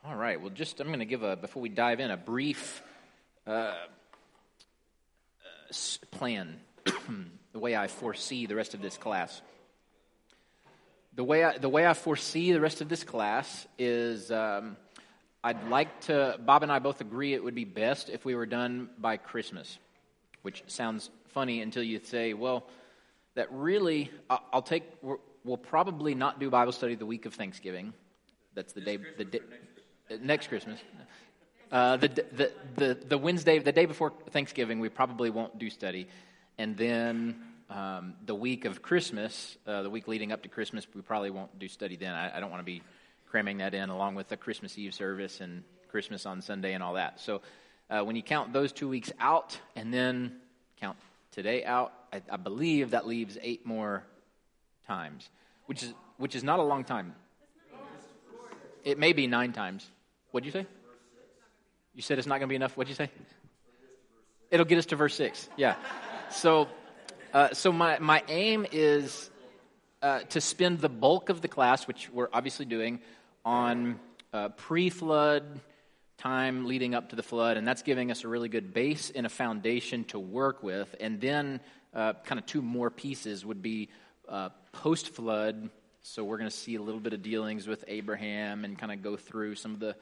All right, well, I'm going to give before we dive in, a brief plan, the way I foresee the rest of this class. The way I foresee the rest of this class is I'd like to, Bob and I both agree it would be best if we were done by Christmas, which sounds funny until you say, well, that really, we'll probably not do Bible study the week of Thanksgiving. That's next Christmas. The Wednesday, the day before Thanksgiving, we probably won't do study. And then the week of Christmas, the week leading up to Christmas, we probably won't do study then. I don't want to be cramming that in along with the Christmas Eve service and Christmas on Sunday and all that. So when you count those 2 weeks out and then count today out, I believe that leaves 8 more times, which is not a long time. It may be 9 times. What'd you say? You said it's not going to be enough. What'd you say? It'll get us to verse 6. Yeah. So my aim is to spend the bulk of the class, which we're obviously doing, on pre-flood time leading up to the flood, and that's giving us a really good base and a foundation to work with. And then kind of 2 more pieces would be post-flood. So we're going to see a little bit of dealings with Abraham and kind of go through some of the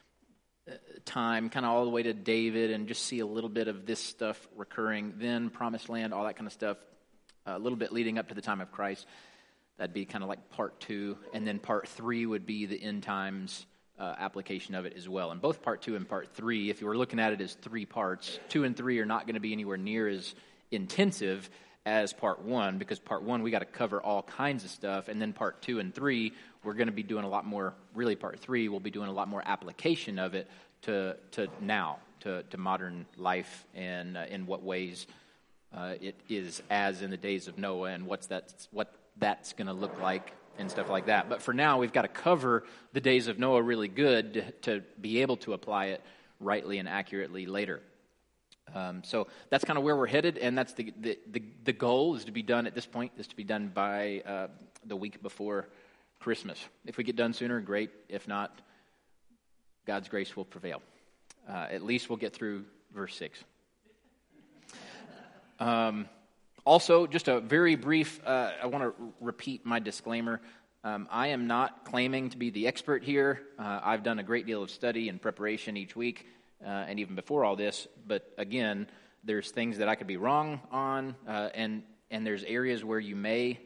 time, kind of all the way to David, and just see a little bit of this stuff recurring. Then Promised Land, all that kind of stuff, a little bit leading up to the time of Christ. That'd be kind of like part 2. And then part 3 would be the end times application of it as well. And both part 2 and part 3, if you were looking at it as 3 parts, 2 and 3 are not going to be anywhere near as intensive as part 1, because part 1 we got to cover all kinds of stuff, and then part 2 and 3 we're going to be doing a lot more. Really, part 3 we'll be doing a lot more application of it to now, to modern life, and in what ways it is as in the days of Noah, and what that's going to look like and stuff like that. But for now, we've got to cover the days of Noah really good to be able to apply it rightly and accurately later. So that's kind of where we're headed, and that's the goal is to be done at this point, is to be done by the week before Christmas. If we get done sooner, great. If not, God's grace will prevail. At least we'll get through verse 6. Also, just a very brief, I want to repeat my disclaimer. I am not claiming to be the expert here. I've done a great deal of study and preparation each week, and even before all this. But again, there's things that I could be wrong on, and there's areas where you may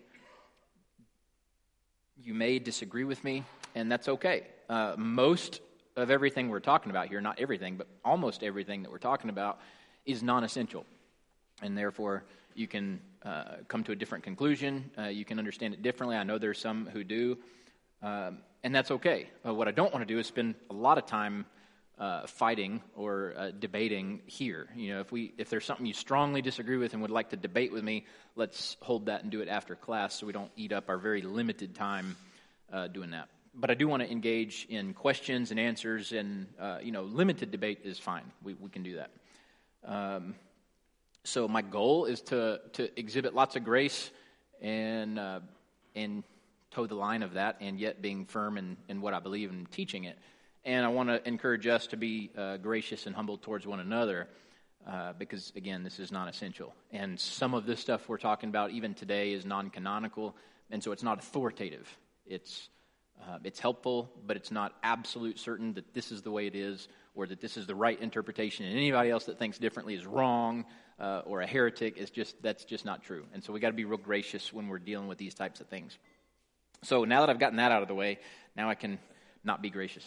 disagree with me, and that's okay. Most of everything we're talking about here, not everything, but almost everything that we're talking about is non-essential, and therefore you can come to a different conclusion. You can understand it differently. I know there's some who do, and that's okay. What I don't want to do is spend a lot of time fighting or debating here. You know, if there's something you strongly disagree with and would like to debate with me, let's hold that and do it after class, so we don't eat up our very limited time doing that. But I do want to engage in questions and answers, and limited debate is fine. We can do that. So my goal is to exhibit lots of grace and toe the line of that, and yet being firm in what I believe in teaching it. And I want to encourage us to be gracious and humble towards one another, because, again, this is non-essential. And some of this stuff we're talking about even today is non-canonical, and so it's not authoritative. It's helpful, but it's not absolute certain that this is the way it is, or that this is the right interpretation, and anybody else that thinks differently is wrong or a heretic. That's just not true. And so we got to be real gracious when we're dealing with these types of things. So now that I've gotten that out of the way, now I can not be gracious.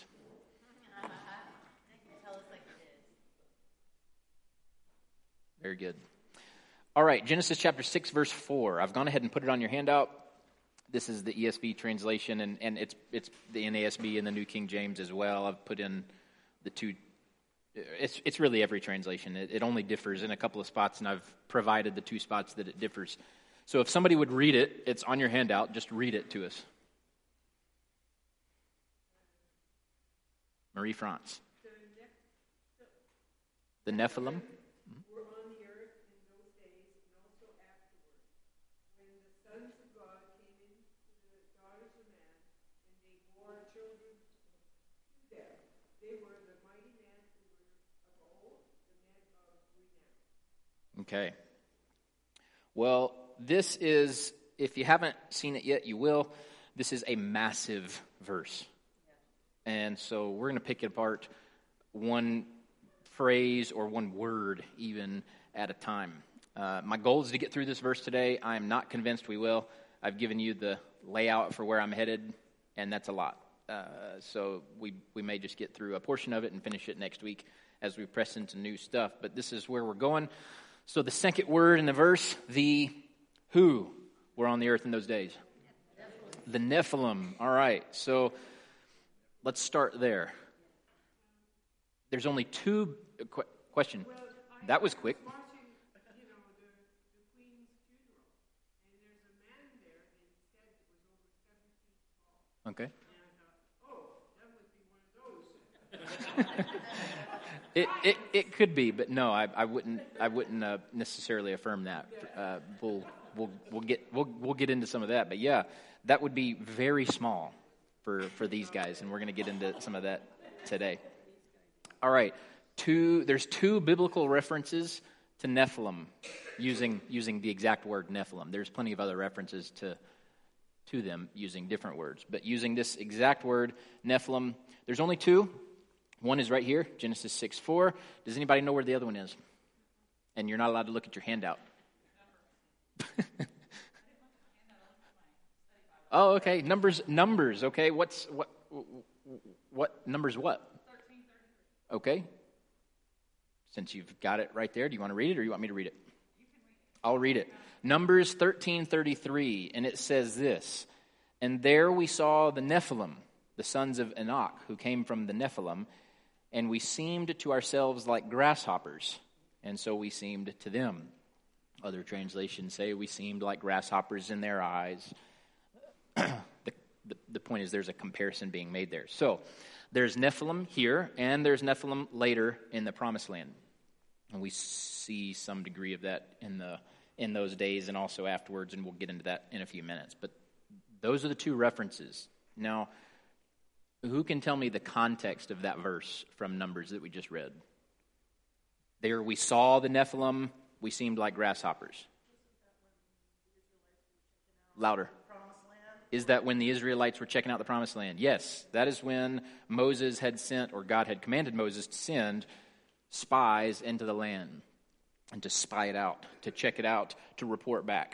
Very good. All right, Genesis chapter 6, verse 4. I've gone ahead and put it on your handout. This is the ESV translation, and it's the NASB and the New King James as well. I've put in the two. It's really every translation. It only differs in a couple of spots, and I've provided the 2 spots that it differs. So if somebody would read it, it's on your handout. Just read it to us. Marie France. The Nephilim. Okay. Well, this is, if you haven't seen it yet, you will. This is a massive verse. And so we're going to pick it apart one phrase or one word even at a time. My goal is to get through this verse today. I am not convinced we will. I've given you the layout for where I'm headed, and that's a lot. So we may just get through a portion of it and finish it next week as we press into new stuff. But this is where we're going. So the second word in the verse, the who were on the earth in those days? The Nephilim. All right, so let's start there. There's only two... question. That was quick. Okay. It could be, but no, I wouldn't necessarily affirm that. We'll get into some of that, but yeah, that would be very small for these guys, and we're going to get into some of that today. All right, there's two biblical references to Nephilim using the exact word Nephilim. There's plenty of other references to them using different words, but using this exact word Nephilim, there's only two. One is right here, Genesis 6:4. Does anybody know where the other one is? And you're not allowed to look at your handout. Oh, okay. Numbers. Okay. What numbers? What? 13:33. Okay. Since you've got it right there, do you want to read it, or you want me to read it? I'll read it. Numbers 13:33, and it says this: "And there we saw the Nephilim, the sons of Enoch, who came from the Nephilim, and we seemed to ourselves like grasshoppers, and so we seemed to them." Other translations say we seemed like grasshoppers in their eyes. The point is there's a comparison being made there. So there's Nephilim here, and there's Nephilim later in the Promised Land. And we see some degree of that in those days and also afterwards, and we'll get into that in a few minutes. But those are the two references. Now, who can tell me the context of that verse from Numbers that we just read? There we saw the Nephilim, we seemed like grasshoppers. Louder. Is that when the Israelites were checking out the Promised Land? Yes, that is when Moses had sent, or God had commanded Moses to send spies into the land and to spy it out, to check it out, to report back.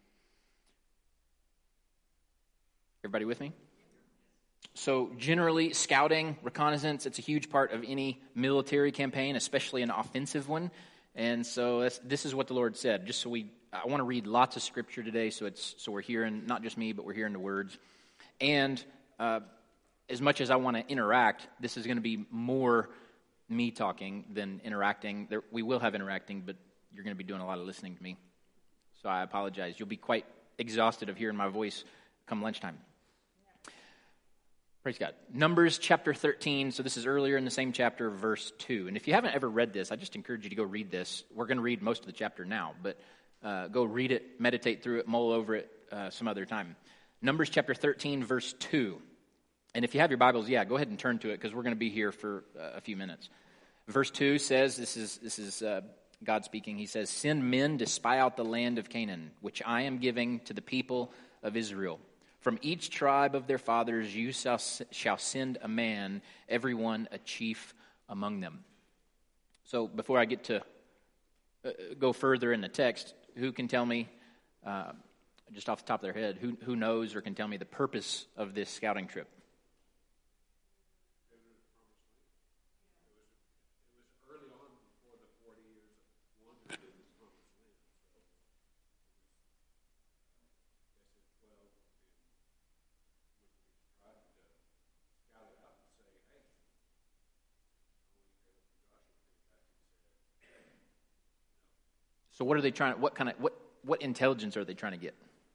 Everybody with me? So generally, scouting, reconnaissance, it's a huge part of any military campaign, especially an offensive one. And so this is what the Lord said. I want to read lots of scripture today, so we're hearing, not just me, but we're hearing the words. And as much as I want to interact, this is going to be more me talking than interacting. We will have interacting, but you're going to be doing a lot of listening to me. So I apologize. You'll be quite exhausted of hearing my voice come lunchtime. Praise God. Numbers chapter 13. So this is earlier in the same chapter, verse 2. And if you haven't ever read this, I just encourage you to go read this. We're going to read most of the chapter now, but go read it, meditate through it, mull over it some other time. Numbers chapter 13, verse 2. And if you have your Bibles, go ahead and turn to it, because we're going to be here for a few minutes. Verse 2 says, this is God speaking. He says, "Send men to spy out the land of Canaan, which I am giving to the people of Israel. From each tribe of their fathers you shall send a man, everyone a chief among them." So before I get to go further in the text, who can tell me, just off the top of their head, who knows or can tell me the purpose of this scouting trip? So what are they trying? What intelligence are they trying to get?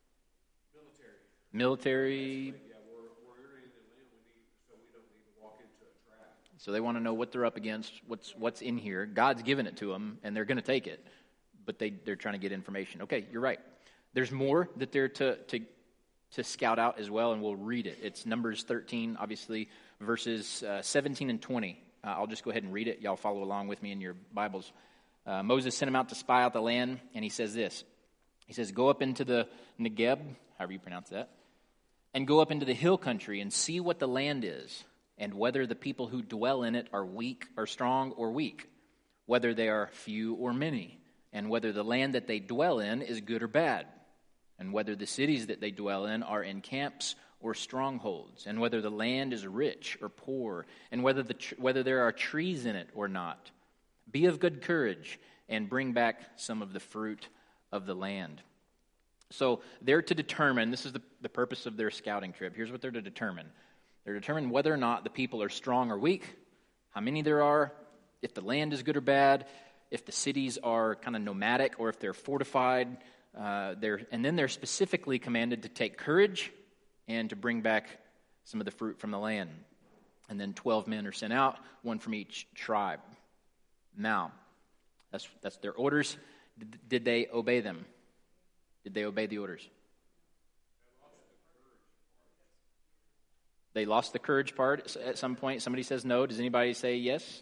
Military. Yeah, we're in the land so we don't need to walk into a trap. So they want to know what they're up against, what's in here. God's given it to them, and they're going to take it, but they're trying to get information. Okay, you're right. There's more that they're to scout out as well, and we'll read it. It's Numbers 13. Obviously, verses 17 and 20. I'll just go ahead and read it. Y'all follow along with me in your Bibles. Moses sent him out to spy out the land, and he says this. He says, "Go up into the Negeb," however you pronounce that, "and go up into the hill country and see what the land is, and whether the people who dwell in it are weak or strong or weak, whether they are few or many, and whether the land that they dwell in is good or bad, and whether the cities that they dwell in are in camps or strongholds, and whether the land is rich or poor, and whether there are trees in it or not. Be of good courage and bring back some of the fruit of the land." So they're to determine, this is the purpose of their scouting trip. Here's what they're to determine. They're to determine whether or not the people are strong or weak, how many there are, if the land is good or bad, if the cities are kind of nomadic or if they're fortified. And then they're specifically commanded to take courage and to bring back some of the fruit from the land. And then 12 men are sent out, one from each tribe. Now, that's their orders. Did they obey them? Did they obey the orders? They lost the courage part at some point. Somebody says no. Does anybody say yes?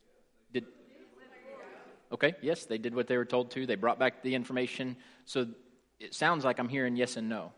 Okay, yes, they did what they were told to. They brought back the information. So it sounds like I'm hearing yes and no.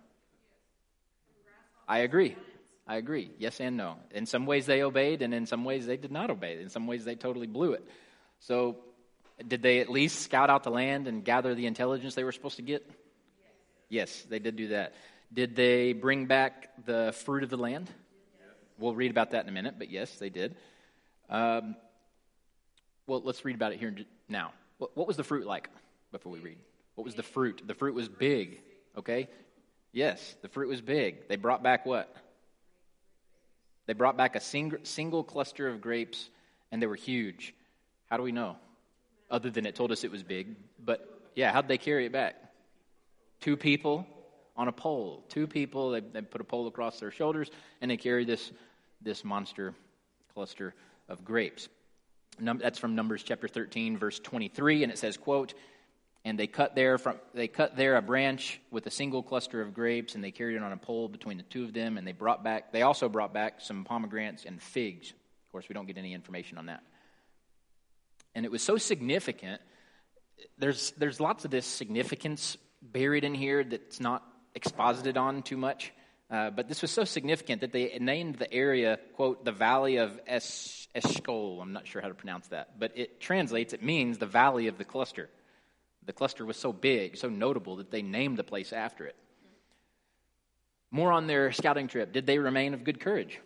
I agree. Yes and no. In some ways they obeyed, and in some ways they did not obey. In some ways they totally blew it. So did they at least scout out the land and gather the intelligence they were supposed to get? Yes, they did do that. Did they bring back the fruit of the land? We'll read about that in a minute, but yes, they did. Well, let's read about it here now. What was the fruit like before we read? What was the fruit? The fruit was big, okay? Yes, the fruit was big. They brought back what? They brought back a single cluster of grapes, and they were huge. How do we know? Other than it told us it was big. But, yeah, how'd they carry it back? 2 people on a pole. 2 people, they put a pole across their shoulders, and they carry this monster cluster of grapes. That's from Numbers chapter 13, verse 23, and it says, quote, "And they cut there a branch with a single cluster of grapes, and they carried it on a pole between the 2 of them, and they also brought back some pomegranates and figs." Of course, we don't get any information on that. And it was so significant. There's lots of this significance buried in here that's not exposited on too much. But this was so significant that they named the area, quote, the Valley of Eshcol. I'm not sure how to pronounce that. But it means the Valley of the Cluster. The cluster was so big, so notable, that they named the place after it. More on their scouting trip. Did they remain of good courage?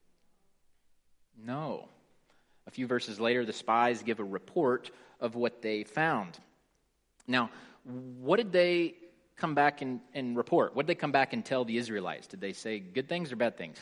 No. A few verses later, the spies give a report of what they found. Now, what did they come back and report? What did they come back and tell the Israelites? Did they say good things or bad things?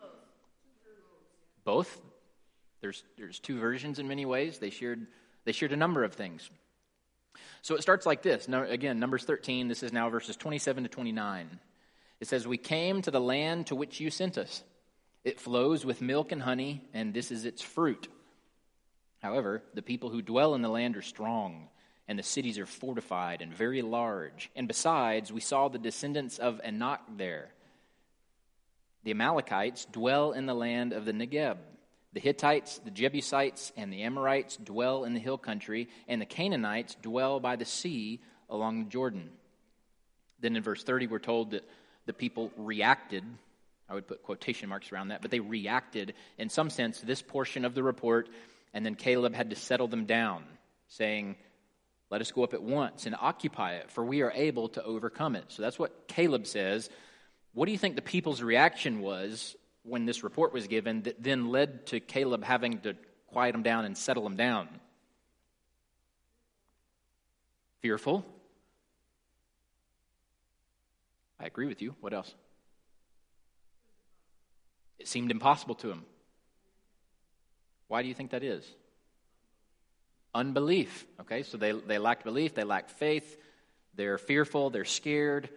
Both. There's 2 versions in many ways. They shared a number of things. So it starts like this. Now, again, Numbers 13, this is now verses 27 to 29. It says, "We came to the land to which you sent us. It flows with milk and honey, and this is its fruit. However, the people who dwell in the land are strong, and the cities are fortified and very large. And besides, we saw the descendants of Anak there. The Amalekites dwell in the land of the Negeb. The Hittites, the Jebusites, and the Amorites dwell in the hill country, and the Canaanites dwell by the sea along the Jordan." Then in verse 30, we're told that the people reacted. I would put quotation marks around that, but they reacted in some sense to this portion of the report, and then Caleb had to settle them down, saying, "Let us go up at once and occupy it, for we are able to overcome it." So that's what Caleb says. What do you think the people's reaction was when this report was given that then led to Caleb having to quiet them down and settle them down? Fearful. I agree with you. What else? It seemed impossible to him. Why do you think that is? Unbelief. Okay, so they lacked belief, they lacked faith, they're fearful, they're scared.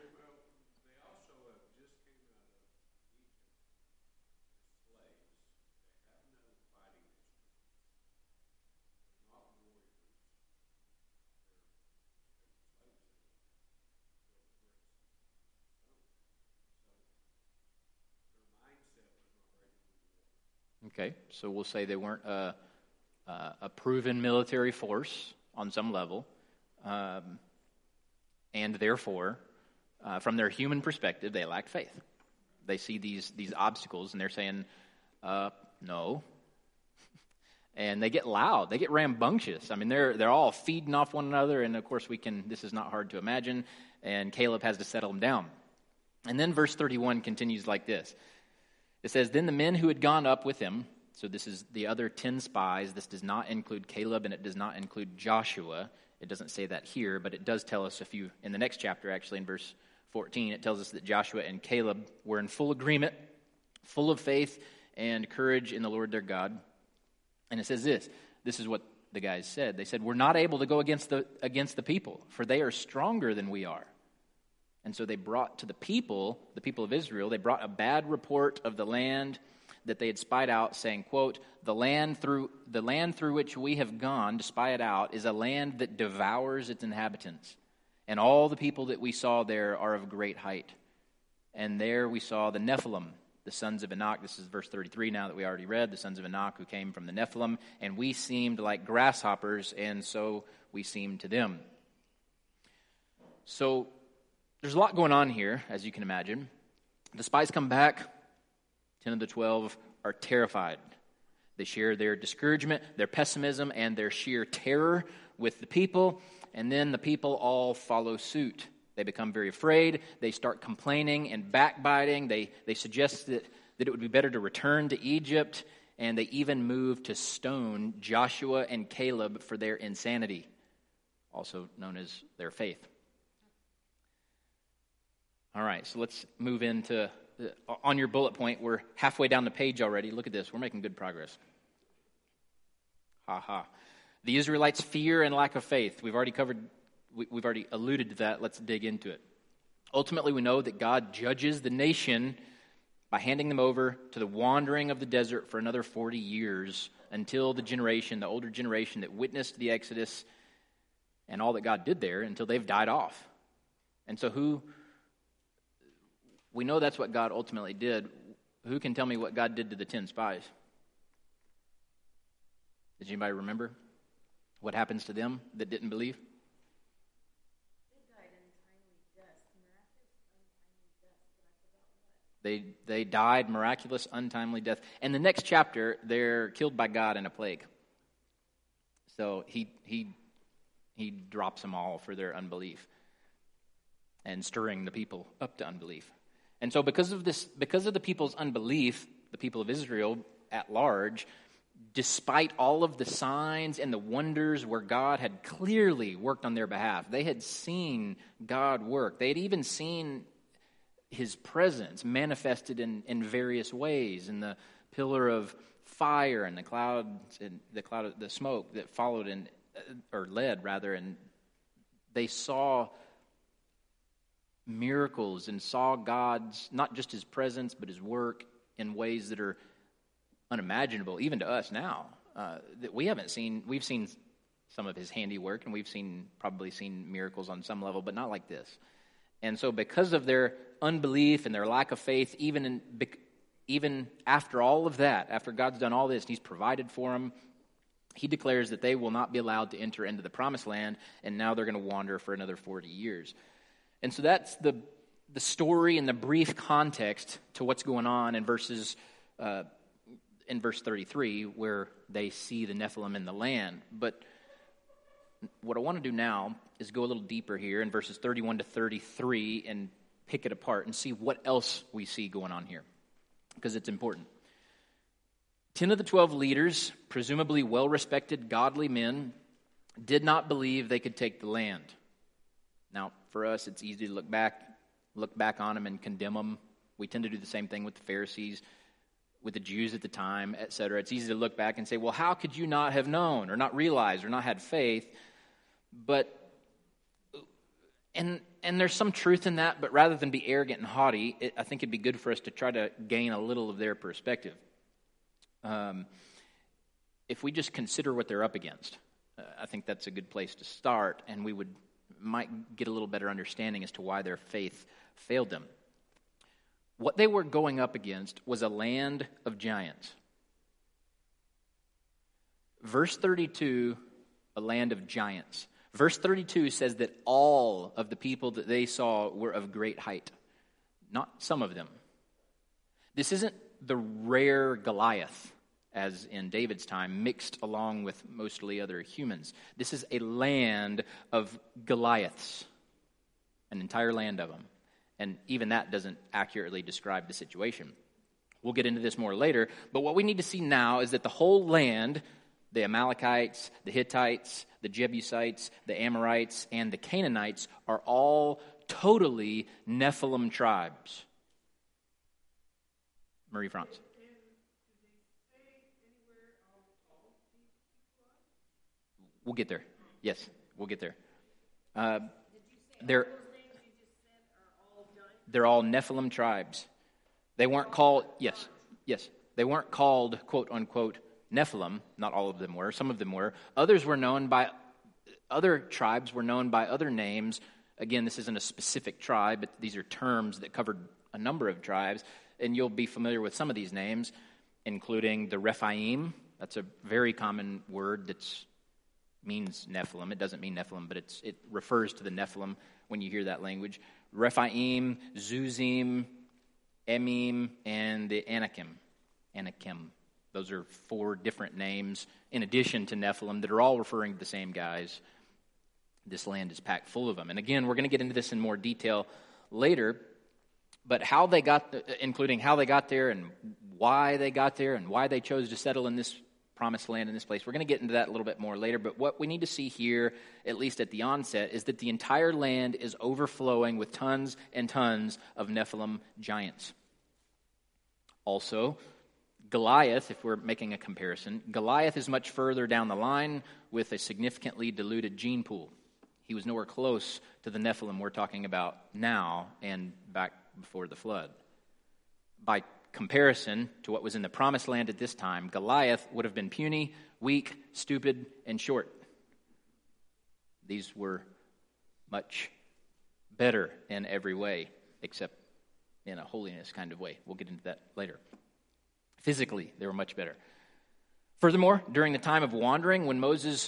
Okay, so we'll say they weren't a proven military force on some level, and therefore, from their human perspective, they lacked faith. They see these obstacles, and they're saying, no. And they get loud. They get rambunctious. I mean, they're all feeding off one another, and of course this is not hard to imagine, and Caleb has to settle them down. And then verse 31 continues like this. It says, then the men who had gone up with him, so this is the other 10 spies. This does not include Caleb, and it does not include Joshua. It doesn't say that here, but it does tell us in the next chapter, actually, in verse 14, it tells us that Joshua and Caleb were in full agreement, full of faith and courage in the Lord their God. And it says this is what the guys said. They said, we're not able to go against the people, for they are stronger than we are. And so they brought to the people of Israel, they brought a bad report of the land that they had spied out, saying, quote, the land through which we have gone to spy it out is a land that devours its inhabitants. And all the people that we saw there are of great height. And there we saw the Nephilim, the sons of Anak. This is verse 33 now that we already read, the sons of Anak who came from the Nephilim. And we seemed like grasshoppers, and so we seemed to them. So there's a lot going on here, as you can imagine. The spies come back. 10 of the 12 are terrified. They share their discouragement, their pessimism, and their sheer terror with the people. And then the people all follow suit. They become very afraid. They start complaining and backbiting. They suggest that it would be better to return to Egypt. And they even move to stone Joshua and Caleb for their insanity, also known as their faith. All right, so let's move into, on your bullet point, we're halfway down the page already. Look at this. We're making good progress. The Israelites' fear and lack of faith. We've already alluded to that. Let's dig into it. Ultimately, we know that God judges the nation by handing them over to the wandering of the desert for another 40 years until the older generation that witnessed the Exodus and all that God did there, until they've died off. And so we know that's what God ultimately did. Who can tell me what God did to the 10 spies? Does anybody remember what happens to them that didn't believe? They died miraculous, untimely death. And the next chapter, they're killed by God in a plague. So he drops them all for their unbelief and stirring the people up to unbelief. And so because of the people's unbelief, the people of Israel at large, despite all of the signs and the wonders where God had clearly worked on their behalf, they had seen God work. They had even seen his presence manifested in various ways, in the pillar of fire and the the smoke that followed led, and they saw miracles and saw God's, not just his presence, but his work in ways that are unimaginable, even to us now, that we haven't seen. We've seen some of his handiwork, and we've probably seen miracles on some level, but not like this. And so because of their unbelief and their lack of faith, even after all of that, after God's done all this, he's provided for them, he declares that they will not be allowed to enter into the promised land, and now they're going to wander for another 40 years. And so that's the story and the brief context to what's going on in verse 33, where they see the Nephilim in the land. But what I want to do now is go a little deeper here in verses 31 to 33 and pick it apart and see what else we see going on here, because it's important. 10 of the 12 leaders, presumably well-respected, godly men, did not believe they could take the land. Now, for us, it's easy to look back on them and condemn them. We tend to do the same thing with the Pharisees, with the Jews at the time, etc. It's easy to look back and say, well, how could you not have known or not realized or not had faith? And there's some truth in that, but rather than be arrogant and haughty, I think it'd be good for us to try to gain a little of their perspective. If we just consider what they're up against, I think that's a good place to start, and we might get a little better understanding as to why their faith failed them. What they were going up against was a land of giants. Verse 32, a land of giants. Verse 32 says that all of the people that they saw were of great height, not some of them. This isn't the rare Goliath, as in David's time, mixed along with mostly other humans. This is a land of Goliaths, an entire land of them. And even that doesn't accurately describe the situation. We'll get into this more later, but what we need to see now is that the whole land, the Amalekites, the Hittites, the Jebusites, the Amorites, and the Canaanites are all totally Nephilim tribes. Marie-France. We'll get there. Yes, we'll get there. They're all Nephilim tribes. They weren't called, yes. They weren't called, quote unquote, Nephilim. Not all of them were. Some of them were. Other tribes were known by other names. Again, this isn't a specific tribe, but these are terms that covered a number of tribes. And you'll be familiar with some of these names, including the Rephaim. That's a very common word that means Nephilim. It doesn't mean Nephilim, but it refers to the Nephilim when you hear that language. Rephaim, Zuzim, Emim, and the Anakim. Those are 4 different names in addition to Nephilim that are all referring to the same guys. This land is packed full of them. And again, we're going to get into this in more detail later. But including how they got there and why they got there and why they chose to settle in this promised land in this place. We're going to get into that a little bit more later. But what we need to see here, at least at the onset, is that the entire land is overflowing with tons and tons of Nephilim giants. Also, Goliath, if we're making a comparison, Goliath is much further down the line with a significantly diluted gene pool. He was nowhere close to the Nephilim we're talking about now and back before the flood. By comparison to what was in the promised land at this time, Goliath would have been puny, weak, stupid, and short. These were much better in every way, except in a holiness kind of way. We'll get into that later. Physically, they were much better. Furthermore, during the time of wandering, during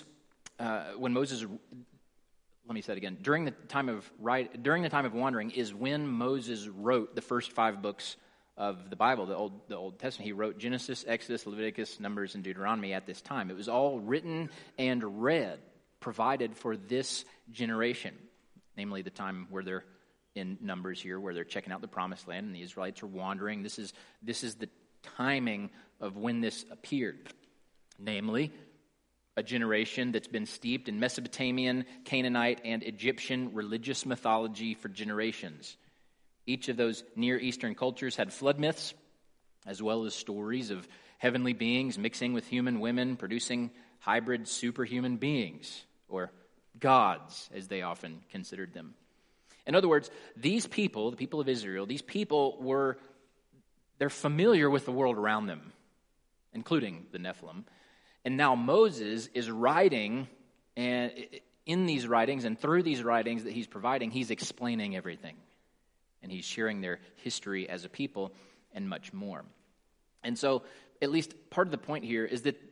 the time of wandering is when Moses wrote the first 5 books of the Bible, the Old Testament. He wrote Genesis, Exodus, Leviticus, Numbers, and Deuteronomy at this time. It was all written and read, provided for this generation, namely the time where they're in Numbers here, where they're checking out the Promised Land and the Israelites are wandering. This is the timing of when this appeared, namely a generation that's been steeped in Mesopotamian, Canaanite, and Egyptian religious mythology for generations. Each of those Near Eastern cultures had flood myths, as well as stories of heavenly beings mixing with human women, producing hybrid superhuman beings, or gods, as they often considered them. In other words, these people, the people of Israel, they're familiar with the world around them, including the Nephilim. And now Moses is writing, and in these writings and through these writings that he's providing, he's explaining everything. And he's sharing their history as a people and much more. And so, at least part of the point here is that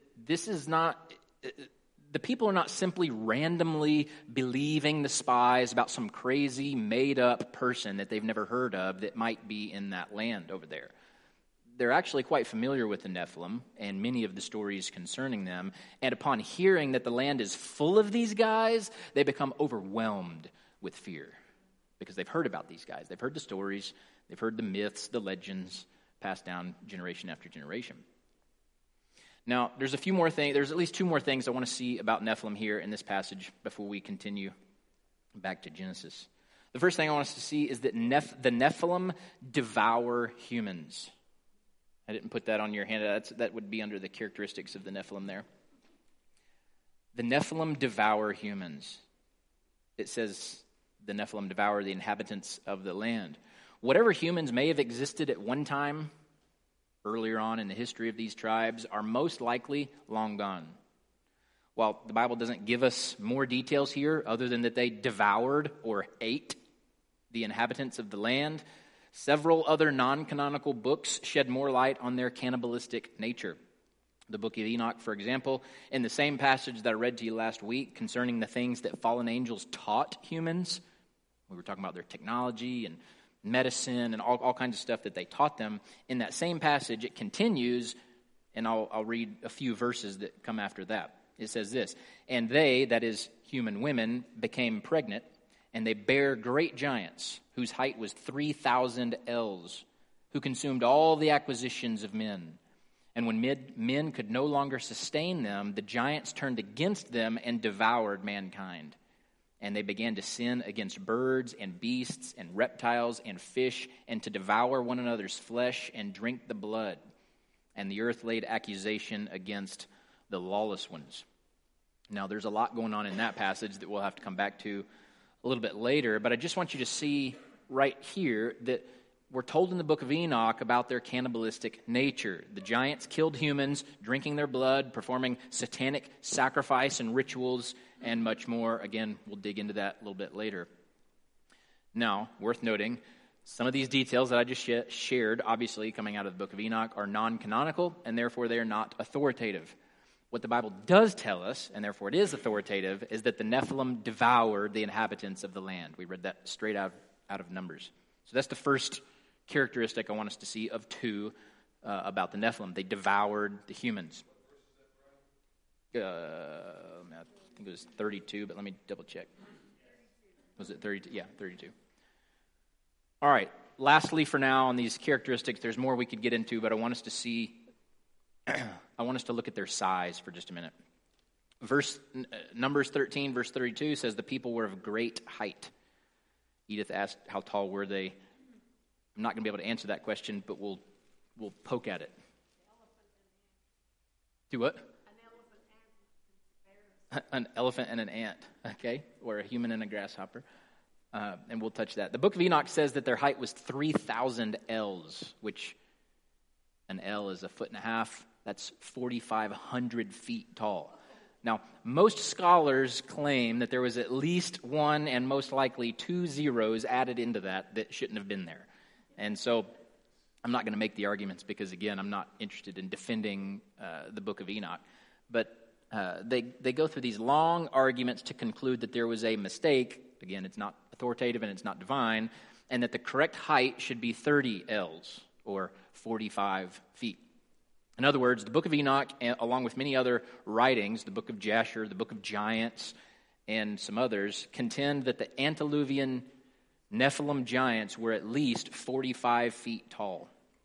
the people are not simply randomly believing the spies about some crazy, made-up person that they've never heard of that might be in that land over there. They're actually quite familiar with the Nephilim and many of the stories concerning them. And upon hearing that the land is full of these guys, they become overwhelmed with fear because they've heard about these guys. They've heard the stories. They've heard the myths, the legends passed down generation after generation. Now, there's at least 2 more things I want to see about Nephilim here in this passage before we continue back to Genesis. The first thing I want us to see is that the Nephilim devour humans. I didn't put that on your handout. That would be under the characteristics of the Nephilim there. The Nephilim devour humans. It says the Nephilim devour the inhabitants of the land. Whatever humans may have existed at one time, earlier on in the history of these tribes, are most likely long gone. While the Bible doesn't give us more details here, other than that they devoured or ate the inhabitants of the land, several other non-canonical books shed more light on their cannibalistic nature. The book of Enoch, for example, in the same passage that I read to you last week concerning the things that fallen angels taught humans, we were talking about their technology and medicine and all kinds of stuff that they taught them. In that same passage, it continues, and I'll read a few verses that come after that. It says this, "And they," that is human women, "became pregnant, and they bare great giants, whose height was 3,000 ells, who consumed all the acquisitions of men. And when men could no longer sustain them, the giants turned against them and devoured mankind. And they began to sin against birds and beasts and reptiles and fish, and to devour one another's flesh and drink the blood. And the earth laid accusation against the lawless ones." Now, there's a lot going on in that passage that we'll have to come back to a little bit later, but I just want you to see right here that we're told in the book of Enoch about their cannibalistic nature. The giants killed humans, drinking their blood, performing satanic sacrifice and rituals, and much more. Again, we'll dig into that a little bit later. Now, worth noting, some of these details that I just shared, obviously coming out of the book of Enoch, are non-canonical, and therefore they are not authoritative. What the Bible does tell us, and therefore it is authoritative, is that the Nephilim devoured the inhabitants of the land. We read that straight out of Numbers. So that's the first characteristic I want us to see of two about the Nephilim. They devoured the humans. I think it was 32, but let me double check. Was it 32? Yeah, 32. All right. Lastly, for now, on these characteristics, there's more we could get into, but I want us to see, I want us to look at their size for just a minute. Numbers 13, verse 32 says, "The people were of great height." Edith asked, how tall were they? I'm not going to be able to answer that question, but we'll poke at it. Do what? An elephant and an ant, okay? Or a human and a grasshopper. And we'll touch that. The book of Enoch says that their height was 3,000 ells, which an ell is 1.5 feet. That's 4,500 feet tall. Now, most scholars claim that there was at least one and most likely 2 zeros added into that shouldn't have been there. And so I'm not going to make the arguments because, again, I'm not interested in defending the book of Enoch. But they go through these long arguments to conclude that there was a mistake. Again, it's not authoritative and it's not divine, and that the correct height should be 30 ells, or 45 feet. In other words, the book of Enoch, along with many other writings, the book of Jasher, the book of Giants, and some others, contend that the antediluvian Nephilim giants were at least 45 feet tall.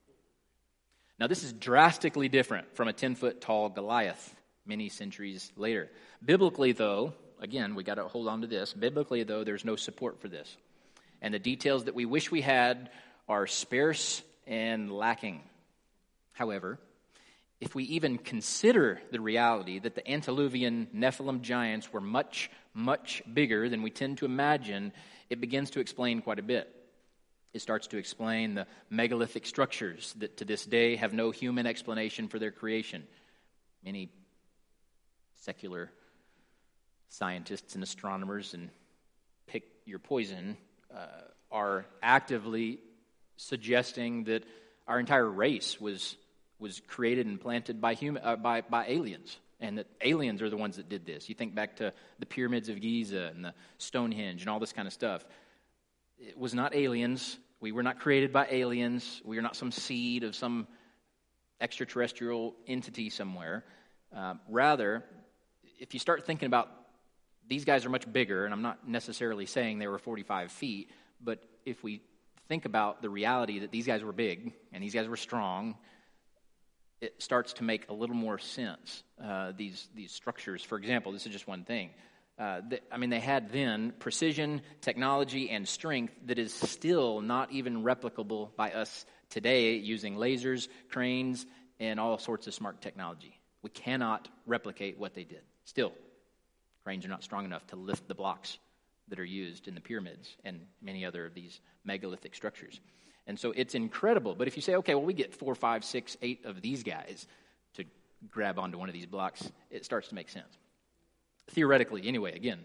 Now, this is drastically different from a 10-foot tall Goliath many centuries later. Biblically, though, again, we got to hold on to this. Biblically, though, there's no support for this. And the details that we wish we had are sparse and lacking. However, if we even consider the reality that the antediluvian Nephilim giants were much, much bigger than we tend to imagine, it begins to explain quite a bit. It starts to explain the megalithic structures that to this day have no human explanation for their creation. Many secular scientists and astronomers, and pick your poison, are actively suggesting that our entire race was created and planted by aliens, and that aliens are the ones that did this. You think back to the pyramids of Giza and the Stonehenge and all this kind of stuff. It was not aliens. We were not created by aliens. We are not some seed of some extraterrestrial entity somewhere. Rather, if you start thinking about these guys are much bigger, and I'm not necessarily saying they were 45 feet, but if we think about the reality that these guys were big and these guys were strong, it starts to make a little more sense. These structures, for example, this is just one thing. They had then precision, technology, and strength that is still not even replicable by us today using lasers, cranes, and all sorts of smart technology. We cannot replicate what they did. Still, cranes are not strong enough to lift the blocks that are used in the pyramids and many other of these megalithic structures. And so it's incredible. But if you say, okay, well, we get 4, 5, 6, 8 of these guys to grab onto one of these blocks, it starts to make sense. Theoretically, anyway, again,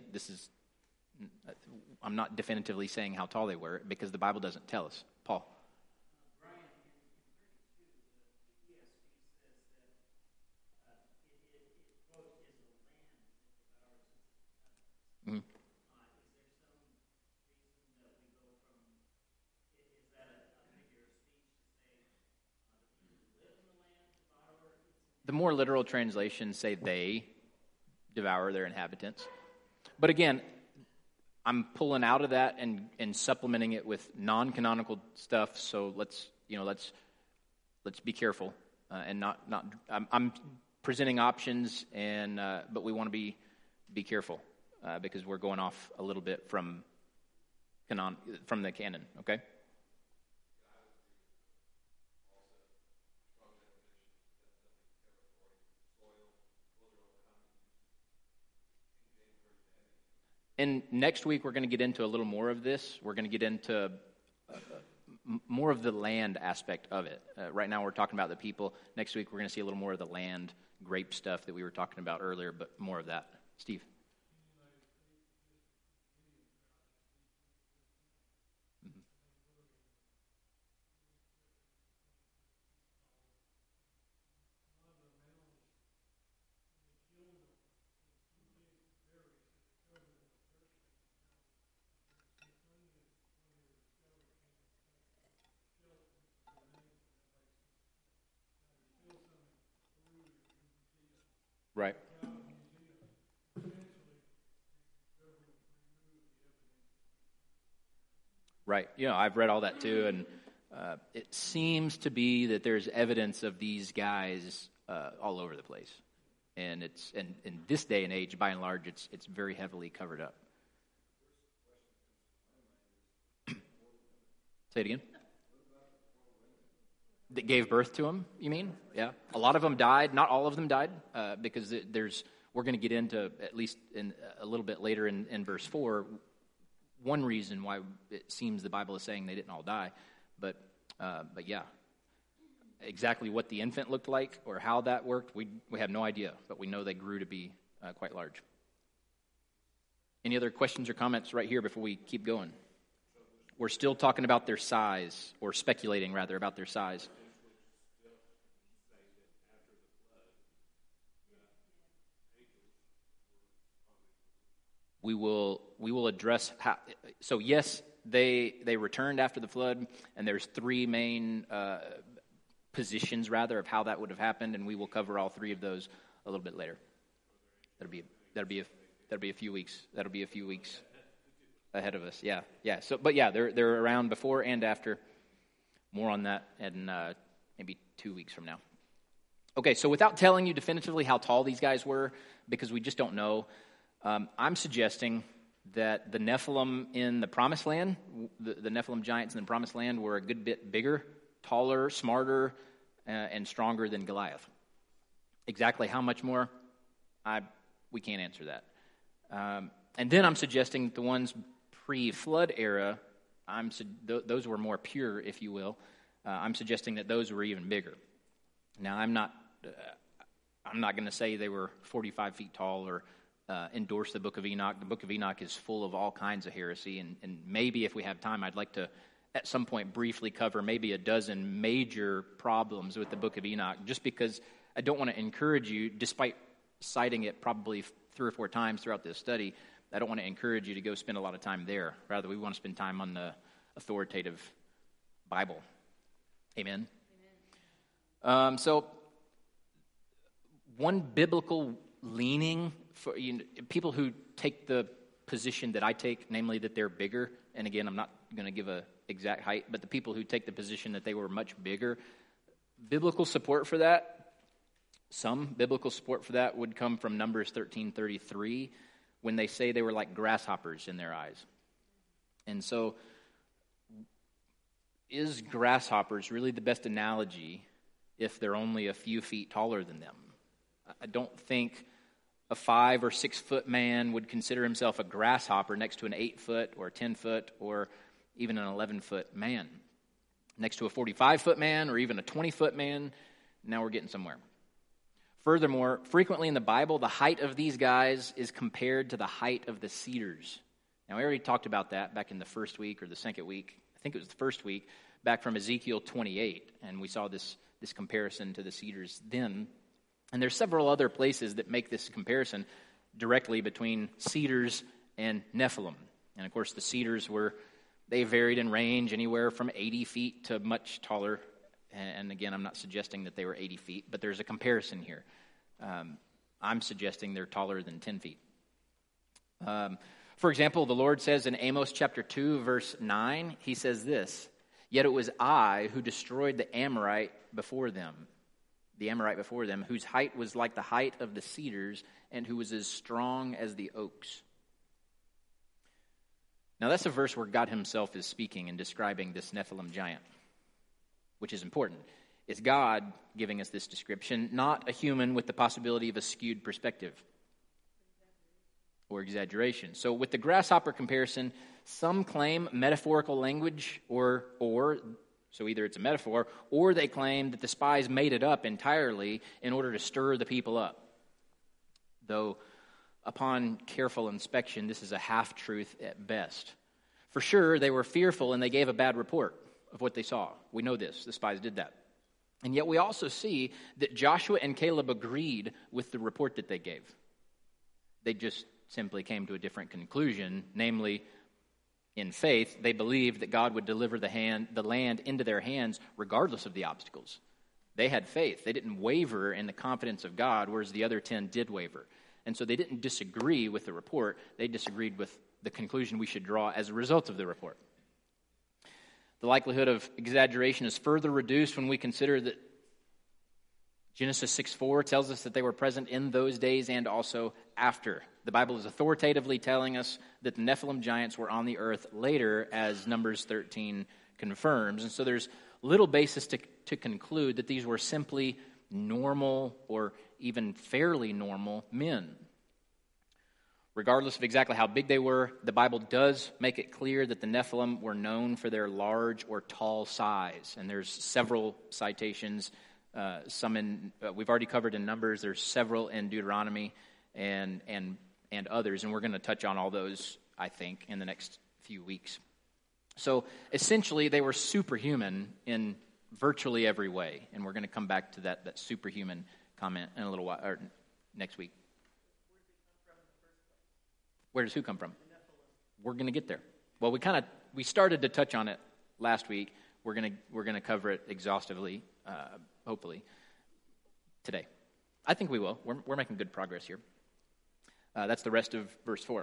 I'm not definitively saying how tall they were because the Bible doesn't tell us. Paul? Brian, in 32, the ESV says that The more literal translations say they devour their inhabitants. But again, I'm pulling out of that and supplementing it with non-canonical stuff. So let's be careful and not. I'm presenting options, but we want to be careful because we're going off a little bit from the canon. Okay. And next week, we're going to get into a little more of this. We're going to get into more of the land aspect of it. Right now, we're talking about the people. Next week, we're going to see a little more of the land, grape stuff that we were talking about earlier, but more of that. Steve? Right. Right. I've read all that too, and it seems to be that there's evidence of these guys all over the place, and in this day and age, by and large, it's very heavily covered up. Say it again. That gave birth to them, you mean? Yeah. A lot of them died. Not all of them died, because we're going to get into, at least in a little bit later in verse 4, one reason why it seems the Bible is saying they didn't all die. But yeah, exactly what the infant looked like or how that worked, we have no idea. But we know they grew to be quite large. Any other questions or comments right here before we keep going? We're still talking about their size, or speculating rather about their size. We will address how. So yes, they returned after the flood, and there's three main positions rather of how that would have happened, and we will cover all three of those a little bit later. That'll be a few weeks. That'll be a few weeks ahead of us. Yeah. So, but yeah, they're around before and after. More on that in maybe 2 weeks from now. Okay, so without telling you definitively how tall these guys were, because we just don't know, I'm suggesting that the Nephilim in the Promised Land, the Nephilim giants in the Promised Land, were a good bit bigger, taller, smarter, and stronger than Goliath. Exactly how much more, we can't answer that. And then I'm suggesting that the ones pre-flood era, those were more pure, if you will. I'm suggesting that those were even bigger. Now, I'm not going to say they were 45 feet tall or endorse the Book of Enoch. The Book of Enoch is full of all kinds of heresy, and maybe if we have time, I'd like to at some point briefly cover maybe a dozen major problems with the Book of Enoch, just because I don't want to encourage you, despite citing it probably 3 or 4 times throughout this study, I don't want to encourage you to go spend a lot of time there. Rather, we want to spend time on the authoritative Bible. Amen? So, one biblical leaning for people who take the position that I take, namely that they're bigger, and again, I'm not going to give an exact height, but the people who take the position that they were much bigger, biblical support for that, some biblical support for that would come from Numbers 13:33, when they say they were like grasshoppers in their eyes. And so, is grasshoppers really the best analogy if they're only a few feet taller than them? I don't think a 5 or 6 foot man would consider himself a grasshopper next to an 8 foot or 10 foot or even an 11 foot man. Next to a 45 foot man or even a 20 foot man, now we're getting somewhere. Furthermore, frequently in the Bible, the height of these guys is compared to the height of the cedars. Now, we already talked about that back in the first week or the second week. I think it was the first week, back from Ezekiel 28, and we saw this comparison to the cedars then. And there's several other places that make this comparison directly between cedars and Nephilim. And of course, the cedars they varied in range anywhere from 80 feet to much taller And again, I'm not suggesting that they were 80 feet, but there's a comparison here. I'm suggesting they're taller than 10 feet. For example, the Lord says in Amos chapter 2, verse 9, he says this, "Yet it was I who destroyed the Amorite before them, whose height was like the height of the cedars, and who was as strong as the oaks." Now that's a verse where God himself is speaking and describing this Nephilim giant, which is important. It's God giving us this description, not a human with the possibility of a skewed perspective or exaggeration. So with the grasshopper comparison, some claim metaphorical language or so either it's a metaphor or they claim that the spies made it up entirely in order to stir the people up. Though upon careful inspection, this is a half-truth at best. For sure, they were fearful and they gave a bad report of what they saw. We know this. The spies did that. And yet we also see that Joshua and Caleb agreed with the report that they gave. They just simply came to a different conclusion, namely, in faith, they believed that God would deliver the land into their hands regardless of the obstacles. They had faith. They didn't waver in the confidence of God, whereas the other 10 did waver. And so they didn't disagree with the report. They disagreed with the conclusion we should draw as a result of the report. The likelihood of exaggeration is further reduced when we consider that Genesis 6:4 tells us that they were present in those days and also after. The Bible is authoritatively telling us that the Nephilim giants were on the earth later, as Numbers 13 confirms. And so there's little basis to conclude that these were simply normal or even fairly normal men. Regardless of exactly how big they were, the Bible does make it clear that the Nephilim were known for their large or tall size. And there's several citations. We've already covered in Numbers. There's several in Deuteronomy and others, and we're going to touch on all those, I think, in the next few weeks. So essentially, they were superhuman in virtually every way, and we're going to come back to that superhuman comment in a little while, or next week. Where does who come from? We're going to get there. Well, we started to touch on it last week. We're going to cover it exhaustively, hopefully, today. I think we will. We're making good progress here. That's the rest of verse 4.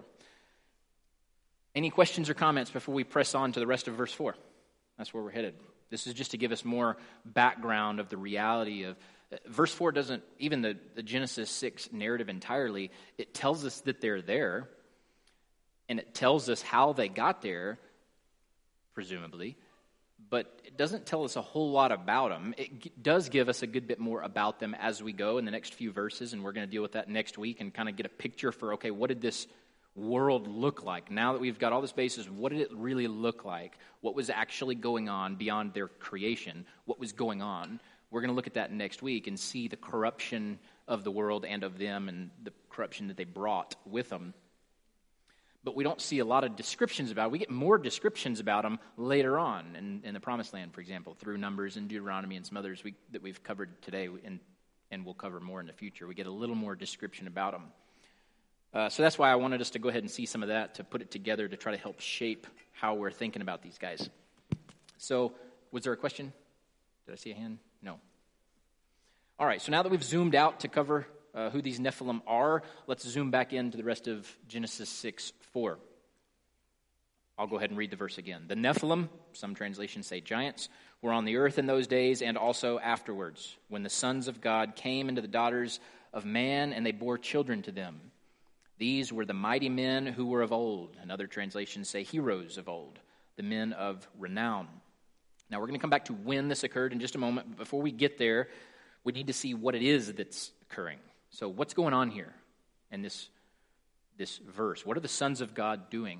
Any questions or comments before we press on to the rest of verse 4? That's where we're headed. This is just to give us more background of the reality of verse 4 doesn't, even the Genesis 6 narrative entirely, it tells us that they're there, and it tells us how they got there, presumably, but it doesn't tell us a whole lot about them. It does give us a good bit more about them as we go in the next few verses, and we're going to deal with that next week and kind of get a picture for, okay, what did this world look like? Now that we've got all this basis, what did it really look like? What was actually going on beyond their creation? What was going on? We're going to look at that next week and see the corruption of the world and of them and the corruption that they brought with them. But we don't see a lot of descriptions about it. We get more descriptions about them later on in the Promised Land, for example, through Numbers and Deuteronomy and some others that we've covered today and we'll cover more in the future. We get a little more description about them. So that's why I wanted us to go ahead and see some of that, to put it together to try to help shape how we're thinking about these guys. So was there a question? Did I see a hand? No. All right, so now that we've zoomed out to cover who these Nephilim are, let's zoom back into the rest of Genesis 6:4. I'll go ahead and read the verse again. The Nephilim, some translations say giants, were on the earth in those days and also afterwards, when the sons of God came into the daughters of man and they bore children to them. These were the mighty men who were of old, and other translations say heroes of old, the men of renown. Now we're going to come back to when this occurred in just a moment, but before we get there, we need to see what it is that's occurring. So what's going on here in this verse? What are the sons of God doing?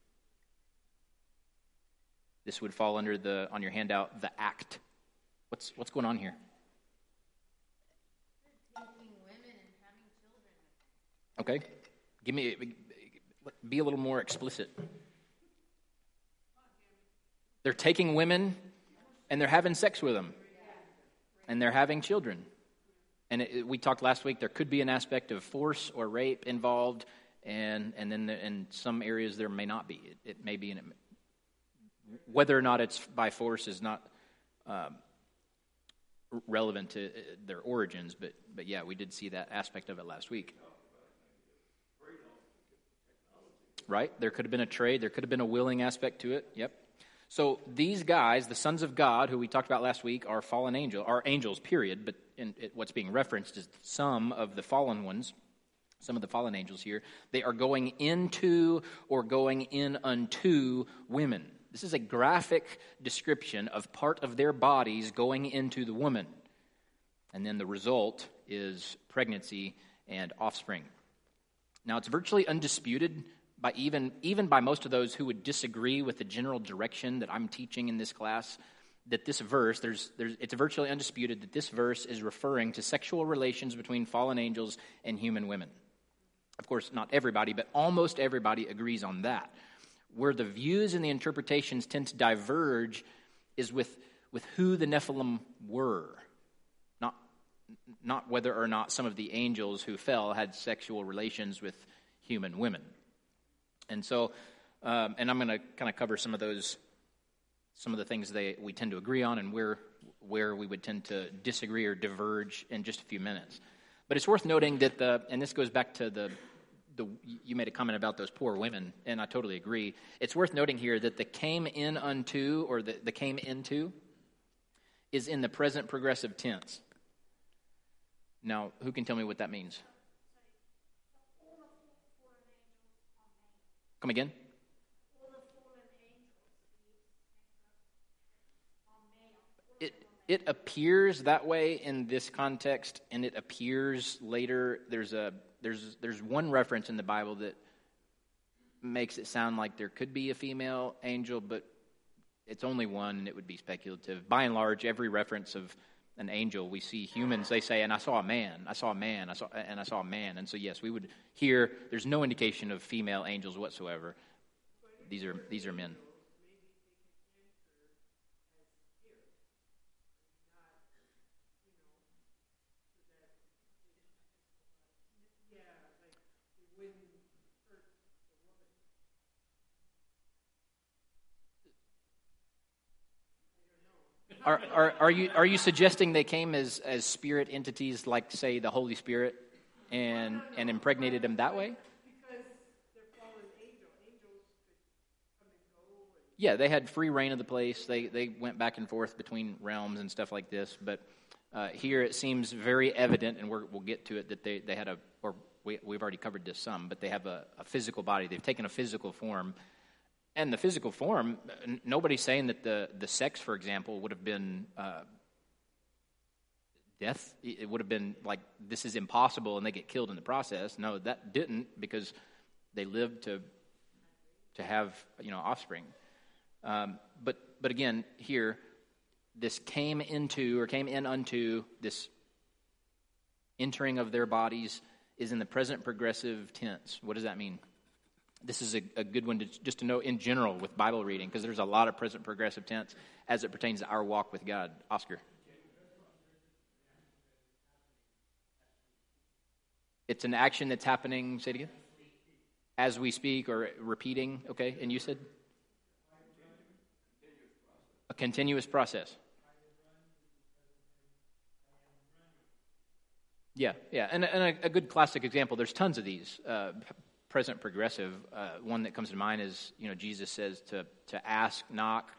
This would fall under on your handout, the act. What's going on here? Taking women and having children. Okay. Be a little more explicit. They're taking women and they're having sex with them. And they're having children. And we talked last week, there could be an aspect of force or rape involved, and then in some areas there may not be. It may be, whether or not it's by force is not relevant to their origins, but yeah, we did see that aspect of it last week. Right? There could have been a trade. There could have been a willing aspect to it. Yep. So these guys, the sons of God, who we talked about last week, are angels, period. But what's being referenced is some of the fallen ones, some of the fallen angels here. They are going into or going in unto women. This is a graphic description of part of their bodies going into the woman. And then the result is pregnancy and offspring. Now, it's virtually undisputed by even by most of those who would disagree with the general direction that I'm teaching in this class, that this verse, it's virtually undisputed that this verse is referring to sexual relations between fallen angels and human women. Of course, not everybody, but almost everybody agrees on that. Where the views and the interpretations tend to diverge is with who the Nephilim were, not whether or not some of the angels who fell had sexual relations with human women. And so, and I'm going to kind of cover some of the things we tend to agree on and where we would tend to disagree or diverge in just a few minutes. But it's worth noting that and this goes back to you made a comment about those poor women, and I totally agree. It's worth noting here that the came in unto, or the came into, is in the present progressive tense. Now, who can tell me what that means? Come again? It appears that way in this context, and it appears later. There's one reference in the Bible that makes it sound like there could be a female angel, but it's only one, and it would be speculative. By and large, every reference of an angel, we see humans, they say, and I saw a man, I saw a man, I saw a man. And so, yes, we would hear, there's no indication of female angels whatsoever. These are men. Are you suggesting they came as spirit entities, like, say, the Holy Spirit, and impregnated them that way? Because they're fallen angels could come and go. Yeah, they had free reign of the place. They went back and forth between realms and stuff like this. But here it seems very evident, and we'll get to it, that they had we've already covered this some, but they have a physical body. They've taken a physical form. And the physical form, nobody's saying that the sex, for example, would have been death. It would have been like, this is impossible, and they get killed in the process. No, that didn't, because they lived to have offspring. But again, here, this came in unto, this entering of their bodies is in the present progressive tense. What does that mean? This is a good one just to know in general with Bible reading, because there's a lot of present progressive tense as it pertains to our walk with God. Oscar. It's an action that's happening, say it again? As we speak, or repeating, okay? And you said? A continuous process. Yeah. And a good classic example, there's tons of these. Present progressive, one that comes to mind is, Jesus says to ask, knock,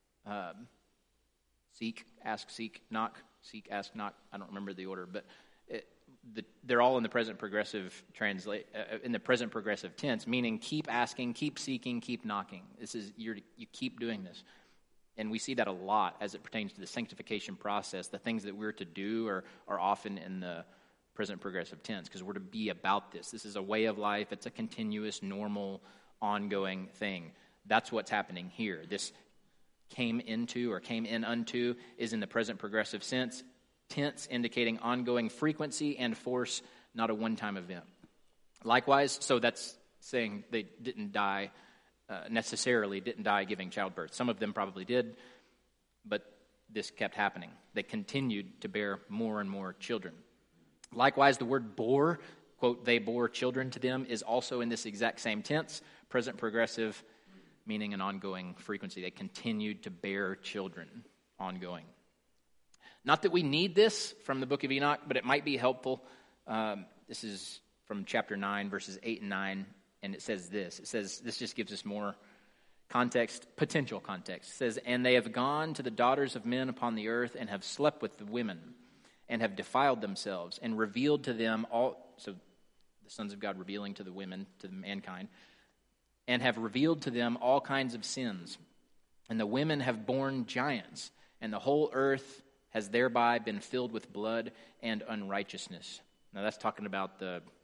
seek, ask, seek, knock, seek, ask, knock. I don't remember the order, but they're all in the present progressive in the present progressive tense, meaning keep asking, keep seeking, keep knocking. You keep doing this, and we see that a lot as it pertains to the sanctification process. The things that we're to do are often in the present progressive tense, because we're to be about this. This is a way of life. It's a continuous, normal, ongoing thing. That's what's happening here. This came into or came in unto is in the present progressive tense, indicating ongoing frequency and force, not a one-time event. Likewise, so that's saying they didn't die giving childbirth. Some of them probably did, but this kept happening. They continued to bear more and more children. Likewise, the word bore, quote, they bore children to them, is also in this exact same tense, present progressive, meaning an ongoing frequency. They continued to bear children, ongoing. Not that we need this from the book of Enoch, but it might be helpful. This is from chapter 9, verses 8 and 9, and it says this. It says, this just gives us more context, potential context. It says, and they have gone to the daughters of men upon the earth and have slept with the women and have defiled themselves and revealed to them all, so the sons of God revealing to the women, to mankind, and have revealed to them all kinds of sins. And the women have borne giants, and the whole earth has thereby been filled with blood and unrighteousness. Now that's talking about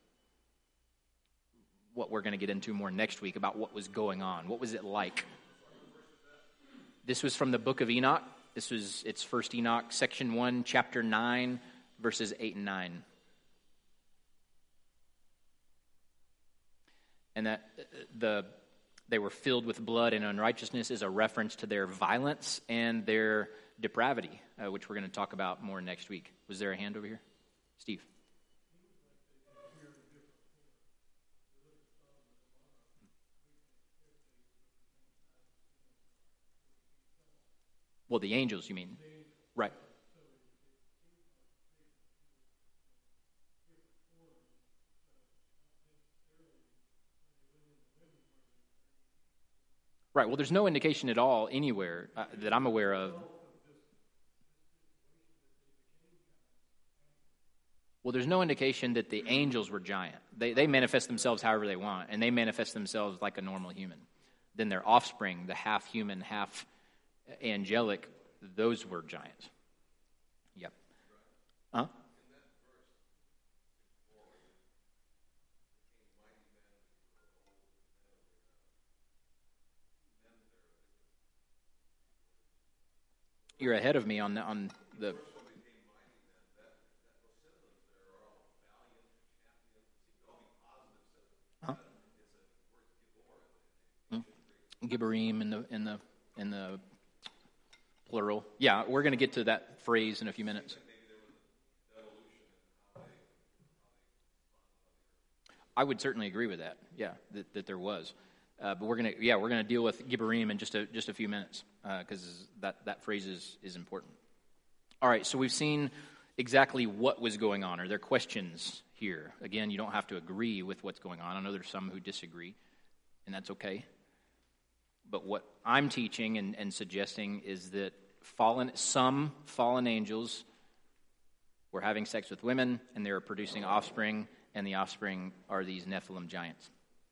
what we're going to get into more next week about what was going on. What was it like? This was from the book of Enoch. It's First Enoch, section 1, chapter 9, verses 8 and 9. And that they were filled with blood and unrighteousness is a reference to their violence and their depravity, which we're going to talk about more next week. Was there a hand over here? Steve. Well, the angels, you mean? Right. Right. Well, there's no indication at all anywhere that I'm aware of. Well, there's no indication that the angels were giant. They manifest themselves however they want, and they manifest themselves like a normal human. Then their offspring, the half human, half angelic, those were giants. Yep. Huh? You're ahead of me on the. Huh? Gibborim in the plural. Yeah, we're going to get to that phrase in a few minutes. I would certainly agree with that. Yeah, that there was. But we're gonna deal with Gibborim in just a few minutes because that phrase is important. All right, so we've seen exactly what was going on. Are there questions here? Again, you don't have to agree with what's going on. I know there's some who disagree, and that's okay. But what I'm teaching and suggesting is that some fallen angels were having sex with women, and they were producing offspring, and the offspring are these Nephilim giants.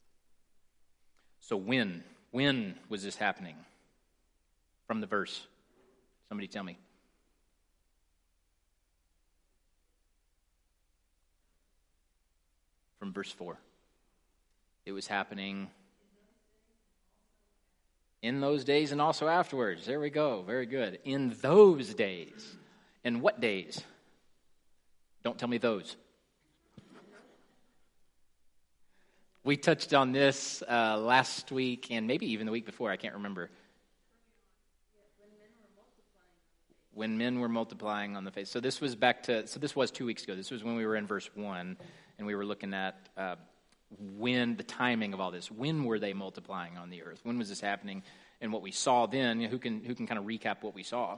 So when was this happening? From the verse. Somebody tell me. From verse 4. It was happening in those days and also afterwards. There we go. Very good. In those days. And what days? Don't tell me those. We touched on this last week and maybe even the week before. I can't remember. When men were multiplying on the face. So this was this was 2 weeks ago. This was when we were in verse 1 and we were looking at when the timing of all this. When were they multiplying on the earth? When was this happening? And what we saw then, who can kind of recap what we saw?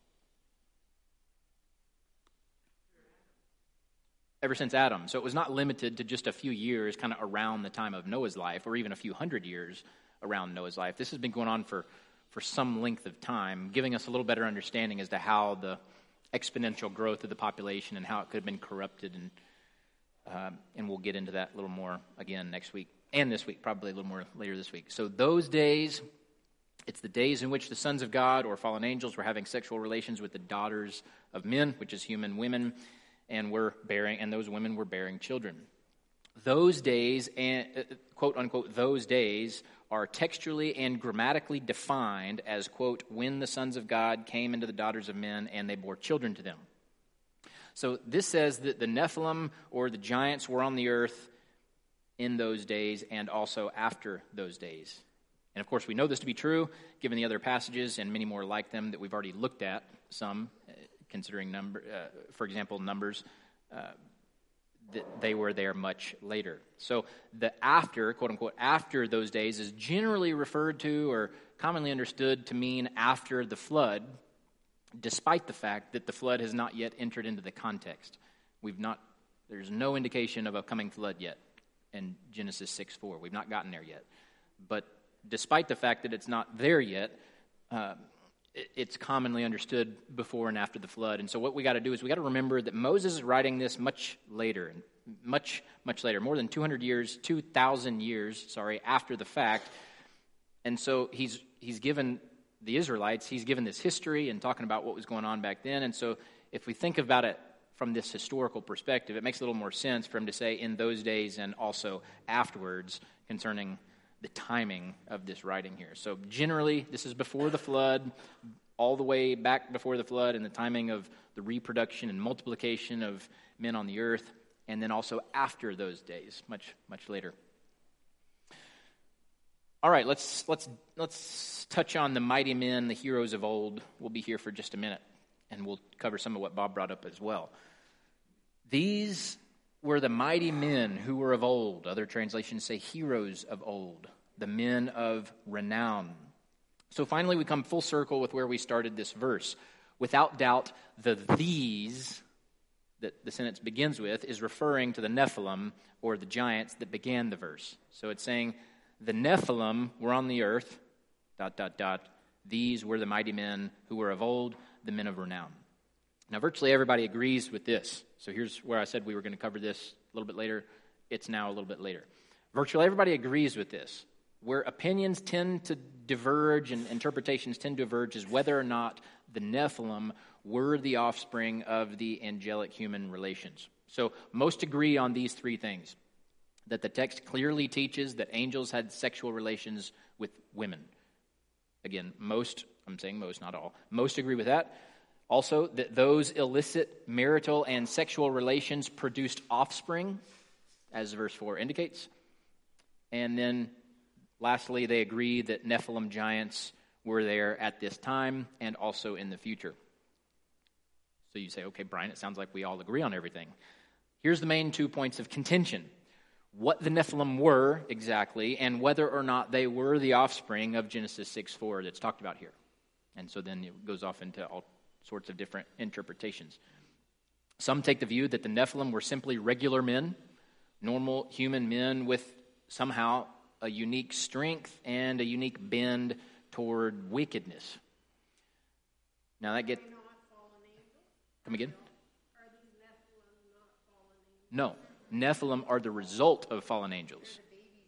Ever since Adam. So it was not limited to just a few years kind of around the time of Noah's life or even a few hundred years around Noah's life. This has been going on for some length of time, giving us a little better understanding as to how the exponential growth of the population and how it could have been corrupted. And we'll get into that a little more again next week and this week, probably a little more later this week. So those days, it's the days in which the sons of God or fallen angels were having sexual relations with the daughters of men, which is human women, and those women were bearing children. Those days, and quote unquote, those days are textually and grammatically defined as, quote, when the sons of God came into the daughters of men and they bore children to them. So this says that the Nephilim or the giants were on the earth in those days and also after those days. And of course, we know this to be true, given the other passages and many more like them that we've already looked at, some considering for example, Numbers, that they were there much later. So the after, quote unquote, after those days is generally referred to or commonly understood to mean after the flood, despite the fact that the flood has not yet entered into the context. There's no indication of a coming flood yet in Genesis 6:4. We've not gotten there yet. But despite the fact that it's not there yet, it's commonly understood before and after the flood. And so what we got to do is we got to remember that Moses is writing this much later, much later, more than 2,000 years, after the fact. And so he's given the Israelites, he's given this history and talking about what was going on back then. And so if we think about it from this historical perspective, it makes a little more sense for him to say in those days and also afterwards concerning the timing of this writing here. So generally, this is before the flood, all the way back before the flood, and the timing of the reproduction and multiplication of men on the earth, and then also after those days, much later. All right, let's touch on the mighty men, the heroes of old. We'll be here for just a minute, and we'll cover some of what Bob brought up as well. These were the mighty men who were of old. Other translations say heroes of old, the men of renown. So finally, we come full circle with where we started this verse. Without doubt, the these that the sentence begins with is referring to the Nephilim, or the giants that began the verse. So it's saying the Nephilim were on the earth, ... These were the mighty men who were of old, the men of renown. Now, virtually everybody agrees with this. So here's where I said we were going to cover this a little bit later. It's now a little bit later. Virtually everybody agrees with this. Where opinions tend to diverge and interpretations tend to diverge is whether or not the Nephilim were the offspring of the angelic human relations. So most agree on these three things. That the text clearly teaches that angels had sexual relations with women. Again, most, I'm saying most, not all, most agree with that. Also, that those illicit marital and sexual relations produced offspring, as verse 4 indicates. And then, lastly, they agree that Nephilim giants were there at this time and also in the future. So you say, okay, Brian, it sounds like we all agree on everything. Here's the main 2 points of contention. What the Nephilim were exactly, and whether or not they were the offspring of Genesis 6:4 that's talked about here. And so then it goes off into all sorts of different interpretations. Some take the view that the Nephilim were simply regular men, normal human men with somehow a unique strength and a unique bend toward wickedness. Now that gets... Come again? Are these Nephilim not fallen angels? No. Nephilim are the result of fallen angels.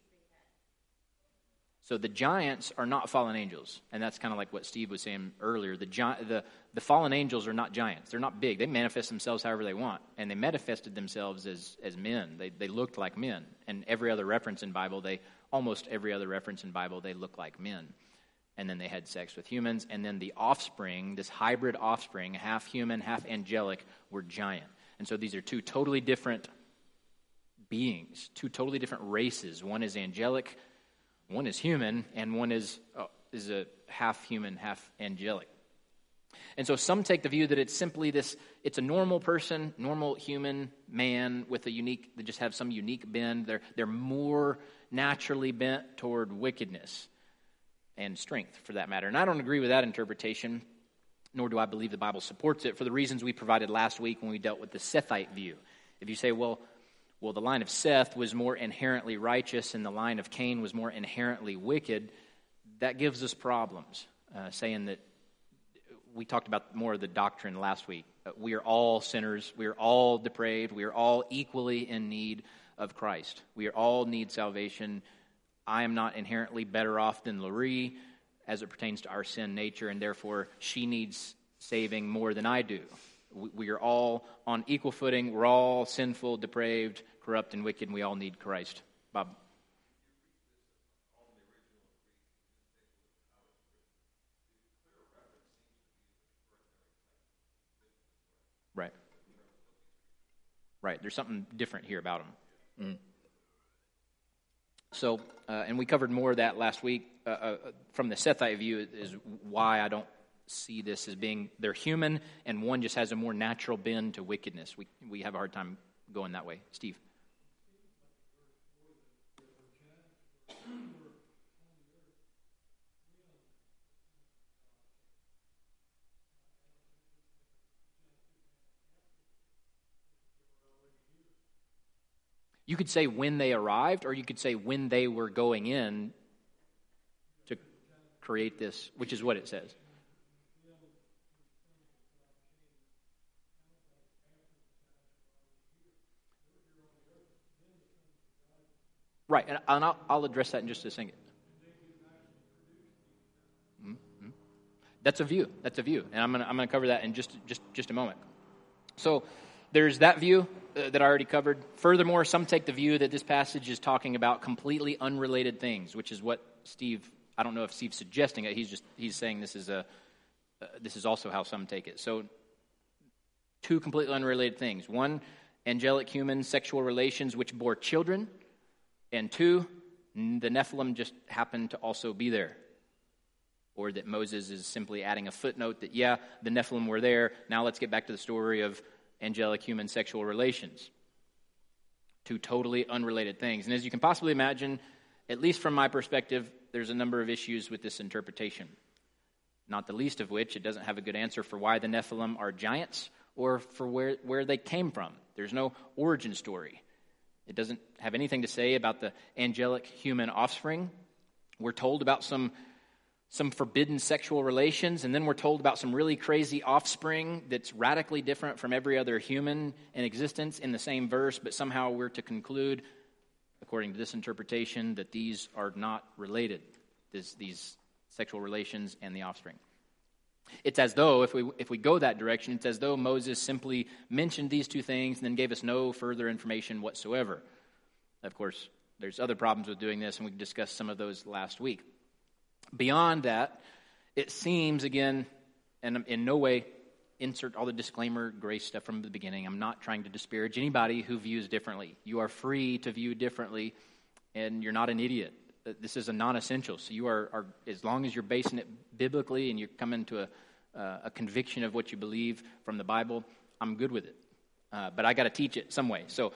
So the giants are not fallen angels. And that's kind of like what Steve was saying earlier. The fallen angels are not giants. They're not big. They manifest themselves however they want. And they manifested themselves as men. They looked like men. And almost every other reference in Bible, they look like men. And then they had sex with humans. And then the offspring, this hybrid offspring, half human, half angelic, were giant. And so these are two totally different beings, two totally different races. One is angelic, one is human, and one is a half human, half angelic. And so some take the view that it's simply it's a normal person, normal human man with they just have some unique bend. They're more naturally bent toward wickedness and strength, for that matter. And I don't agree with that interpretation, nor do I believe the Bible supports it for the reasons we provided last week when we dealt with the Sethite view. If you say, well, the line of Seth was more inherently righteous and the line of Cain was more inherently wicked, that gives us problems, saying that we talked about more of the doctrine last week. We are all sinners. We are all depraved. We are all equally in need of Christ. We all need salvation. I am not inherently better off than Laurie as it pertains to our sin nature, and therefore she needs saving more than I do. We are all on equal footing. We're all sinful, depraved, corrupt, and wicked, and we all need Christ. Bob? Right. There's something different here about them. So, and we covered more of that last week. From the Sethite view is why I don't see this as being, they're human, and one just has a more natural bend to wickedness. We have a hard time going that way. Steve? You could say when they arrived, or you could say when they were going in to create this, which is what it says. Right, and I'll address that in just a second. Mm-hmm. That's a view. And I'm gonna cover that in just a moment. So there's that view that I already covered. Furthermore, some take the view that this passage is talking about completely unrelated things, which is what Steve. I don't know if Steve's suggesting it. He's saying this is also how some take it. So two completely unrelated things: one, angelic human sexual relations which bore children. And two, the Nephilim just happened to also be there. Or that Moses is simply adding a footnote that, yeah, the Nephilim were there. Now let's get back to the story of angelic human sexual relations. Two totally unrelated things. And as you can possibly imagine, at least from my perspective, there's a number of issues with this interpretation. Not the least of which, it doesn't have a good answer for why the Nephilim are giants or for where they came from. There's no origin story. It doesn't have anything to say about the angelic human offspring. We're told about some forbidden sexual relations, and then we're told about some really crazy offspring that's radically different from every other human in existence in the same verse, but somehow we're to conclude, according to this interpretation, that these are not related, these sexual relations and the offspring. It's as though, if we go that direction, it's as though Moses simply mentioned these two things and then gave us no further information whatsoever. Of course, there's other problems with doing this, and we discussed some of those last week. Beyond that, it seems, again, and in no way insert all the disclaimer, grace stuff from the beginning. I'm not trying to disparage anybody who views differently. You are free to view differently, and you're not an idiot. This is a non-essential. So you are as long as you're basing it biblically and you're coming to a conviction of what you believe from the Bible, I'm good with it. But I got to teach it some way. So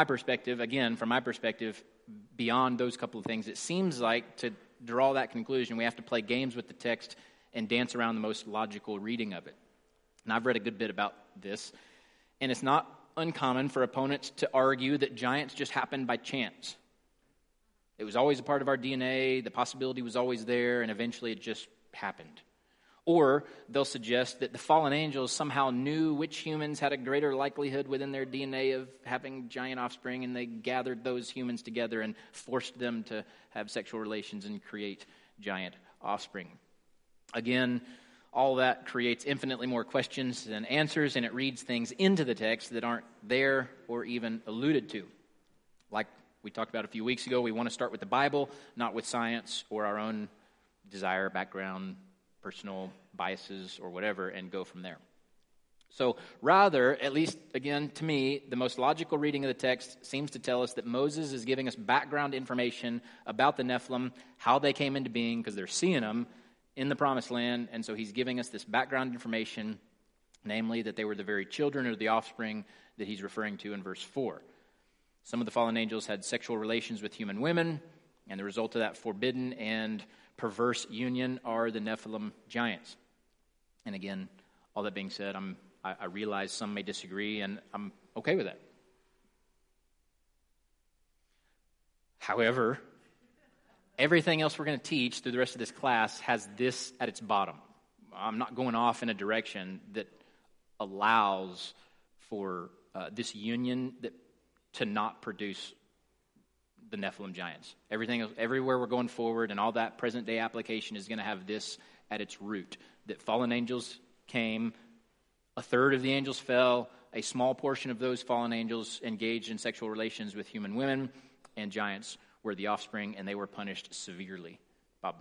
from my perspective, beyond those couple of things, it seems like to draw that conclusion, we have to play games with the text and dance around the most logical reading of it. And I've read a good bit about this, and it's not uncommon for opponents to argue that giants just happened by chance. It was always a part of our DNA, the possibility was always there, and eventually it just happened. Or they'll suggest that the fallen angels somehow knew which humans had a greater likelihood within their DNA of having giant offspring, and they gathered those humans together and forced them to have sexual relations and create giant offspring. Again, all that creates infinitely more questions than answers, and it reads things into the text that aren't there or even alluded to. Like we talked about a few weeks ago, we want to start with the Bible, not with science or our own desire, background, personal biases, or whatever, and go from there. So rather, at least again to me, the most logical reading of the text seems to tell us that Moses is giving us background information about the Nephilim, how they came into being, because they're seeing them in the Promised Land, and so he's giving us this background information, namely that they were the very children or the offspring that he's referring to in verse 4. Some of the fallen angels had sexual relations with human women, and the result of that forbidden and perverse union are the Nephilim giants. And again, all that being said, I realize some may disagree, and I'm okay with that. However, everything else we're going to teach through the rest of this class has this at its bottom. I'm not going off in a direction that allows for this union to not produce the Nephilim giants. Everywhere we're going forward, and all that present-day application is going to have this at its root, that fallen angels came, a third of the angels fell, a small portion of those fallen angels engaged in sexual relations with human women, and giants were the offspring, and they were punished severely. Bob?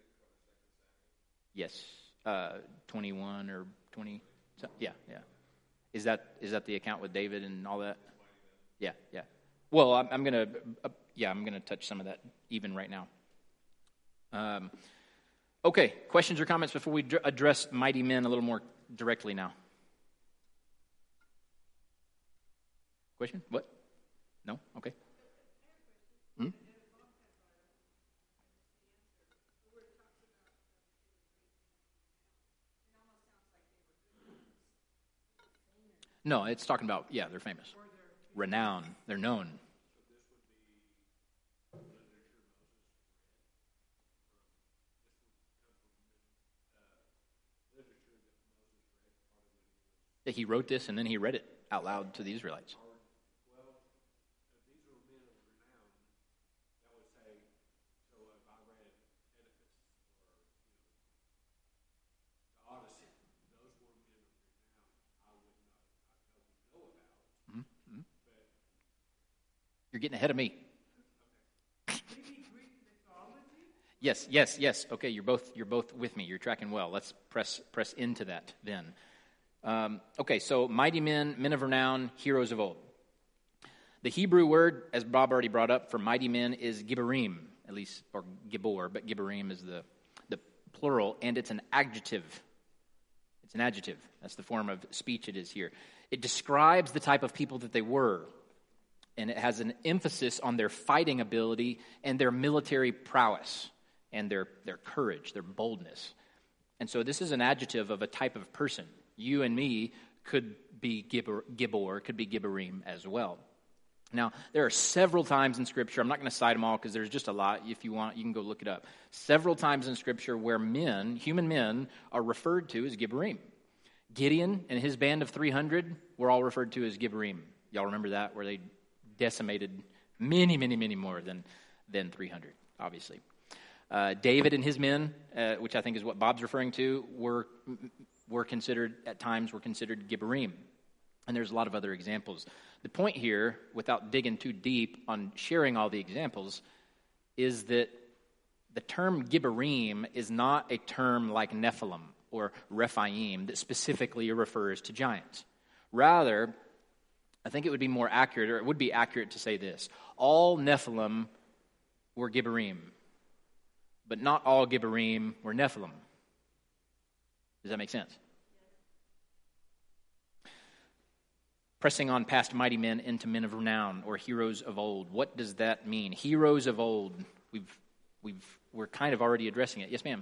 Yes. 21 or 20? Yeah. Is that the account with David and all that? Yeah. Well, I'm gonna touch some of that even right now. Okay, questions or comments before we address mighty men a little more directly now? Question? What? No? Okay. No, it's talking about, they're famous. Renowned. They're known. That he wrote this and then he read it out loud to the Israelites. You're getting ahead of me. Yes. Okay, you're both with me. You're tracking well. Let's press into that then. Okay, so mighty men of renown, heroes of old. The Hebrew word, as Bob already brought up, for mighty men is Gibborim, at least, or Gibor, but Gibborim is the plural, and it's an adjective. It's an adjective. That's the form of speech it is here. It describes the type of people that they were, and it has an emphasis on their fighting ability and their military prowess and their courage, their boldness. And so this is an adjective of a type of person. You and me could be Gibor, could be Gibborim as well. Now, there are several times in Scripture, I'm not going to cite them all because there's just a lot. If you want, you can go look it up. Several times in Scripture where human men, are referred to as Gibborim. Gideon and his band of 300 were all referred to as Gibborim. Y'all remember that, where they decimated many more than 300, obviously. David and his men, which I think is what Bob's referring to, were considered Gibborim. And there's a lot of other examples. The point here, without digging too deep on sharing all the examples, is that the term Gibborim is not a term like Nephilim or Rephaim that specifically refers to giants. Rather, I think it would be more accurate, or it would be accurate to say this: all Nephilim were Gibborim, but not all Gibborim were Nephilim. Does that make sense? Pressing on past mighty men into men of renown, or heroes of old. What does that mean? Heroes of old. We're kind of already addressing it. Yes, ma'am.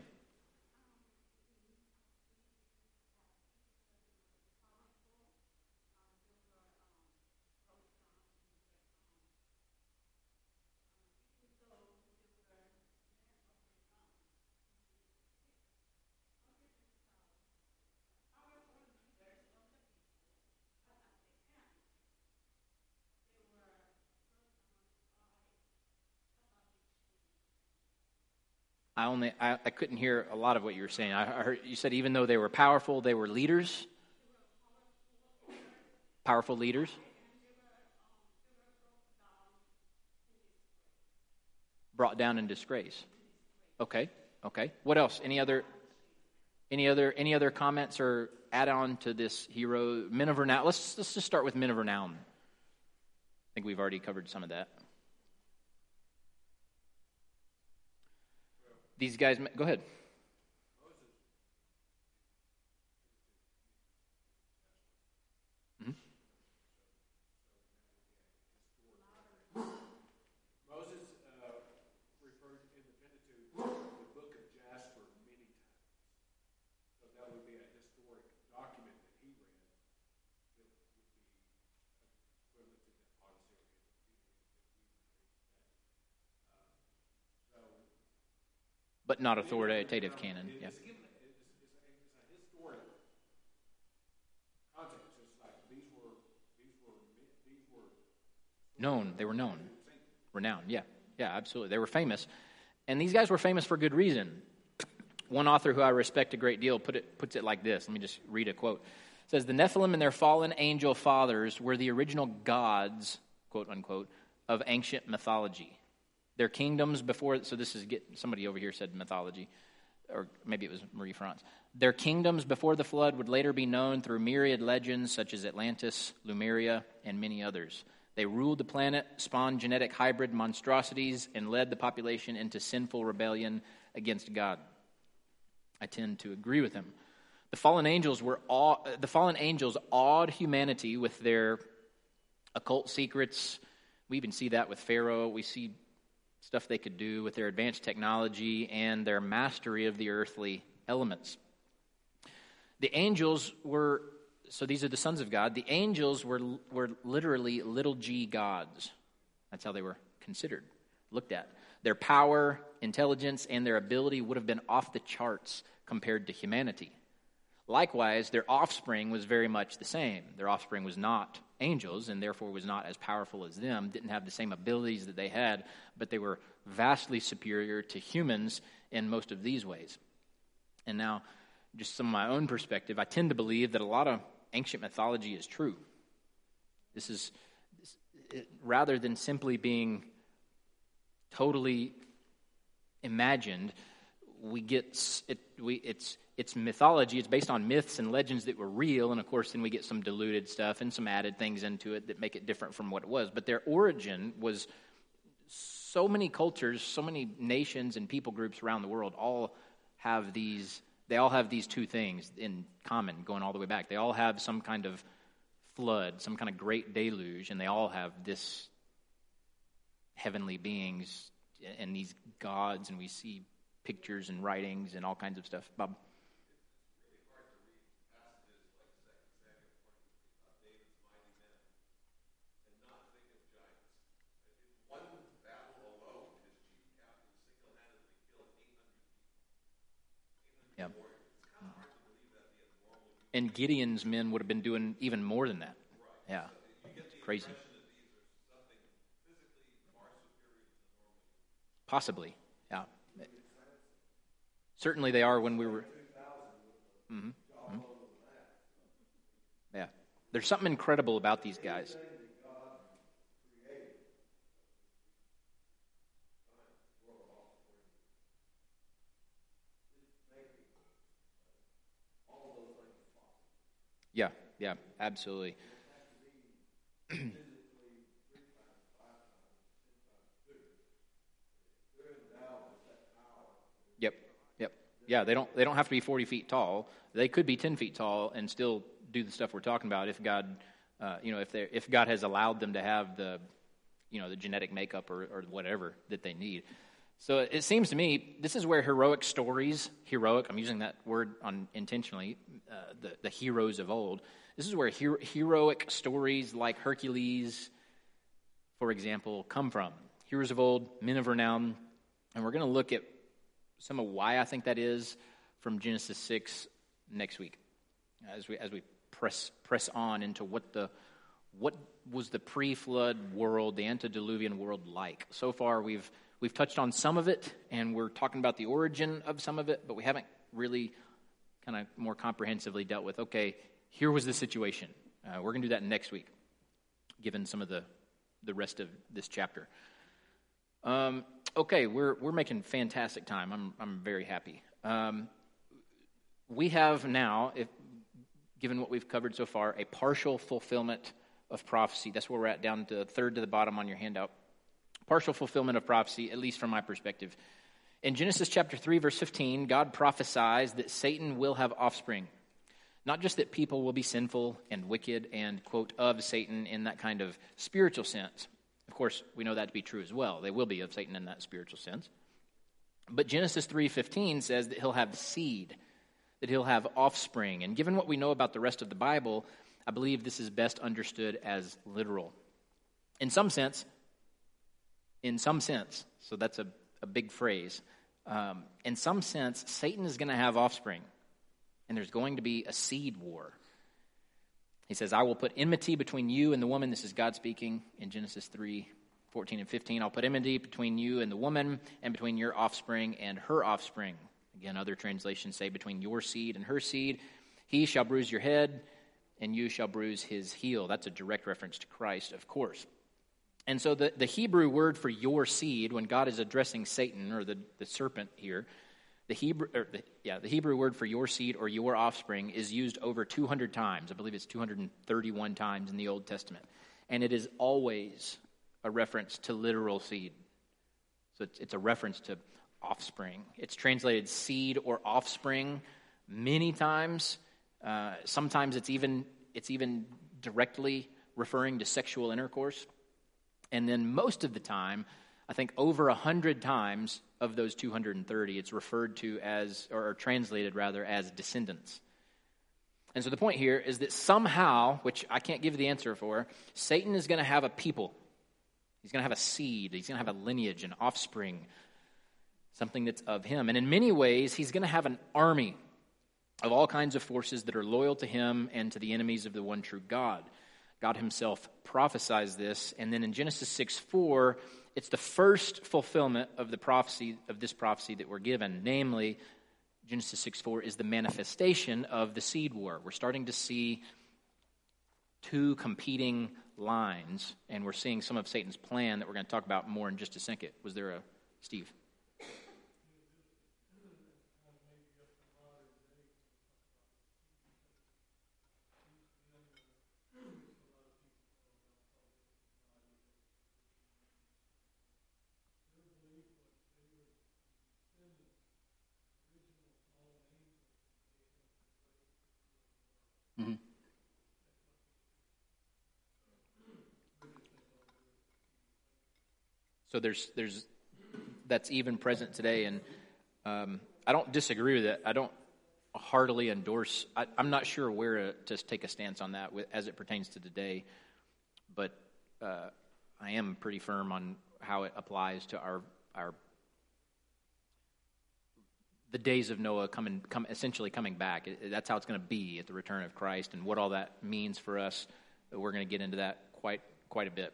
I couldn't hear a lot of what you were saying. I heard you said even though they were powerful, they were leaders. Powerful leaders. Brought down in disgrace. Okay. What else? Any other comments or add on to this hero? Men of renown. Let's just start with men of renown. I think we've already covered some of that. These guys, go ahead. Mm-hmm. Moses referred in the Pentateuch the book of Jasper many times. So that would be a historic document that he read that would be equivalent to the Odyssey. But not authoritative canon. Yeah. It's a historic context. It's like these were known. They were known. Renowned. Yeah, absolutely. They were famous. And these guys were famous for good reason. One author who I respect a great deal puts it like this. Let me just read a quote. It says, "The Nephilim and their fallen angel fathers were the original gods, quote unquote, of ancient mythology. Their kingdoms before," so this is, somebody over here said mythology, or maybe it was Marie France. "Their kingdoms before the flood would later be known through myriad legends such as Atlantis, Lemuria, and many others. They ruled the planet, spawned genetic hybrid monstrosities, and led the population into sinful rebellion against God." I tend to agree with him. The fallen angels awed humanity with their occult secrets. We even see that with Pharaoh. We see stuff they could do with their advanced technology and their mastery of the earthly elements. The angels were, so these are the sons of God, the angels were literally little g gods. That's how they were considered, looked at. Their power, intelligence, and their ability would have been off the charts compared to humanity. Likewise, their offspring was very much the same. Their offspring was not angels and therefore was not as powerful as them, didn't have the same abilities that they had, but they were vastly superior to humans in most of these ways. And now, just from my own perspective, I tend to believe that a lot of ancient mythology is true. Rather than simply being totally imagined, it's mythology. It's based on myths and legends that were real, and of course then we get some diluted stuff and some added things into it that make it different from what it was. But their origin was so many cultures, so many nations and people groups around the world all have these two things in common going all the way back. They all have some kind of flood, some kind of great deluge, and they all have this heavenly beings and these gods, and we see pictures and writings and all kinds of stuff. Bob? Yeah. And Gideon's men would have been doing even more than that. Yeah. It's crazy. Possibly, yeah. Certainly they are when we were... Mm-hmm. Mm-hmm. Yeah. There's something incredible about these guys. Yeah, absolutely. Yep. Yeah, they don't have to be 40 feet tall. They could be 10 feet tall and still do the stuff we're talking about if God, if God has allowed them to have the genetic makeup or whatever that they need. So it seems to me this is where heroic stories, I'm using that word intentionally, the heroes of old. This is where heroic stories like Hercules, for example, come from. Heroes of old, men of renown, and we're going to look at some of why I think that is from Genesis 6 next week, as we press on into what was the pre-flood world, the antediluvian world like. So far, we've touched on some of it, and we're talking about the origin of some of it, but we haven't really kind of more comprehensively dealt with, okay, here was the situation. We're going to do that next week, given some of the rest of this chapter. Okay, we're making fantastic time. I'm very happy. We have now, given what we've covered so far, a partial fulfillment of prophecy. That's where we're at, down to third to the bottom on your handout. Partial fulfillment of prophecy, at least from my perspective. In Genesis chapter 3, verse 15, God prophesies that Satan will have offspring. Not just that people will be sinful and wicked and, quote, of Satan in that kind of spiritual sense. Of course, we know that to be true as well. They will be of Satan in that spiritual sense. But Genesis 3:15 says that he'll have seed, that he'll have offspring. And given what we know about the rest of the Bible, I believe this is best understood as literal. In some sense, so that's a big phrase. In some sense, Satan is going to have offspring, and there's going to be a seed war. He says, I will put enmity between you and the woman. This is God speaking in Genesis 3:14 and 15. I'll put enmity between you and the woman, and between your offspring and her offspring. Again, other translations say between your seed and her seed. He shall bruise your head, and you shall bruise his heel. That's a direct reference to Christ, of course. And so the Hebrew word for your seed, when God is addressing Satan, or the serpent here, the Hebrew word for your seed or your offspring is used over 200 times. I believe it's 231 times in the Old Testament. And it is always a reference to literal seed. So it's a reference to offspring. It's translated seed or offspring many times. Sometimes it's even directly referring to sexual intercourse. And then most of the time, I think over 100 times of those 230, it's referred to as, or translated rather, as descendants. And so the point here is that somehow, which I can't give the answer for, Satan is going to have a people. He's going to have a seed. He's going to have a lineage, an offspring, something that's of him. And in many ways, he's going to have an army. of all kinds of forces that are loyal to him and to the enemies of the one true God. God himself prophesies this, and then in Genesis 6:4, it's the first fulfillment of the prophecy, of this prophecy that we're given. Namely, Genesis 6:4 is the manifestation of the seed war. We're starting to see two competing lines, and we're seeing some of Satan's plan that we're going to talk about more in just a second. Was there a Steve? Mm-hmm. So there's that's even present today, and I don't disagree with it. I don't heartily endorse. I'm not sure where to take a stance on that as it pertains to today, but I am pretty firm on how it applies to our the days of Noah essentially coming back. That's how it's going to be at the return of Christ, and what all that means for us. We're going to get into that quite a bit.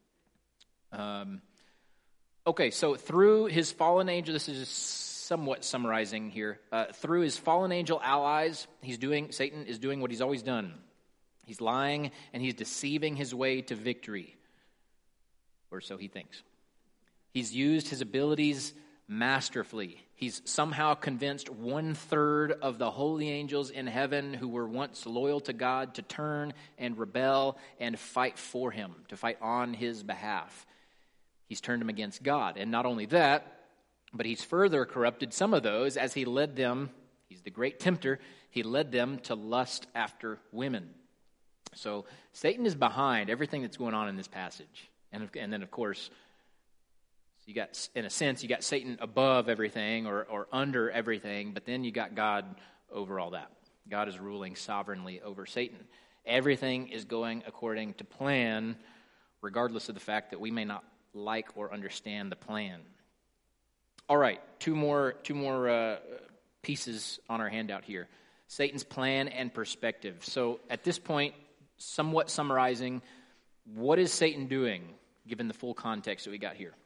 Okay, so through his fallen angel, this is somewhat summarizing here. Through his fallen angel allies, Satan is doing what he's always done. He's lying and he's deceiving his way to victory, or so he thinks. He's used his abilities masterfully. He's somehow convinced 1/3 of the holy angels in heaven who were once loyal to God to turn and rebel and fight for him, to fight on his behalf. He's turned them against God. And not only that, but he's further corrupted some of those as he led them, he's the great tempter, he led them to lust after women. So Satan is behind everything that's going on in this passage. And then, of course, you got, in a sense, you got Satan above everything or under everything, but then you got God over all that. God is ruling sovereignly over Satan. Everything is going according to plan, regardless of the fact that we may not like or understand the plan. All right, two more pieces on our handout here. Satan's plan and perspective. So at this point, somewhat summarizing, what is Satan doing, given the full context that we got here?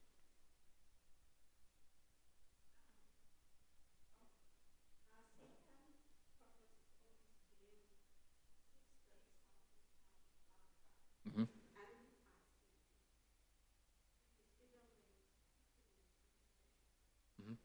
Mm-hmm. Mm-hmm.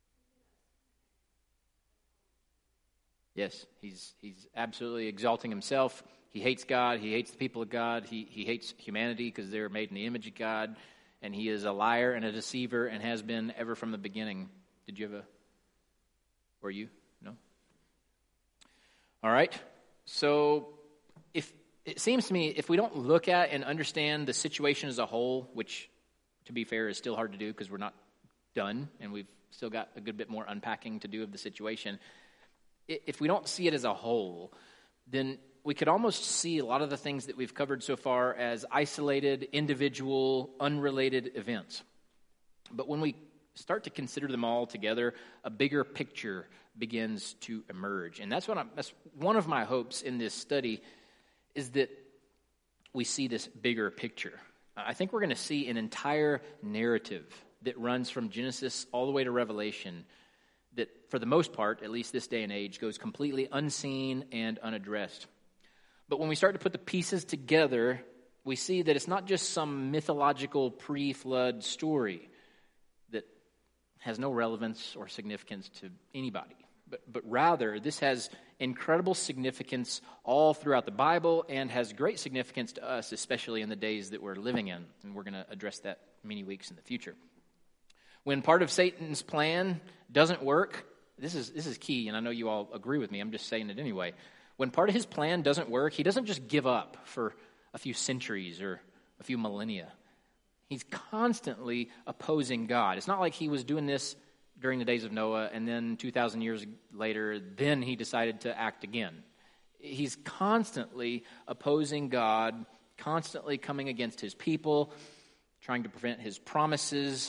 Yes, he's absolutely exalting himself. He hates God. He hates the people of God. He hates humanity because they're made in the image of God. And he is a liar and a deceiver and has been ever from the beginning. Did you have Were you? No? All right. So it seems to me if we don't look at and understand the situation as a whole, which, to be fair, is still hard to do because we're not done and we've still got a good bit more unpacking to do of the situation. If we don't see it as a whole, then we could almost see a lot of the things that we've covered so far as isolated, individual, unrelated events. But when we start to consider them all together, a bigger picture begins to emerge. And that's one of my hopes in this study is that we see this bigger picture. I think we're going to see an entire narrative that runs from Genesis all the way to Revelation that, for the most part, at least this day and age, goes completely unseen and unaddressed. But when we start to put the pieces together, we see that it's not just some mythological pre-flood story that has no relevance or significance to anybody. But rather, this has incredible significance all throughout the Bible and has great significance to us, especially in the days that we're living in. And we're going to address that many weeks in the future. When part of Satan's plan doesn't work, this is key, and I know you all agree with me. I'm just saying it anyway. When part of his plan doesn't work, he doesn't just give up for a few centuries or a few millennia. He's constantly opposing God. It's not like he was doing this during the days of Noah, and then 2,000 years later, then he decided to act again. He's constantly opposing God, constantly coming against his people, trying to prevent his promises,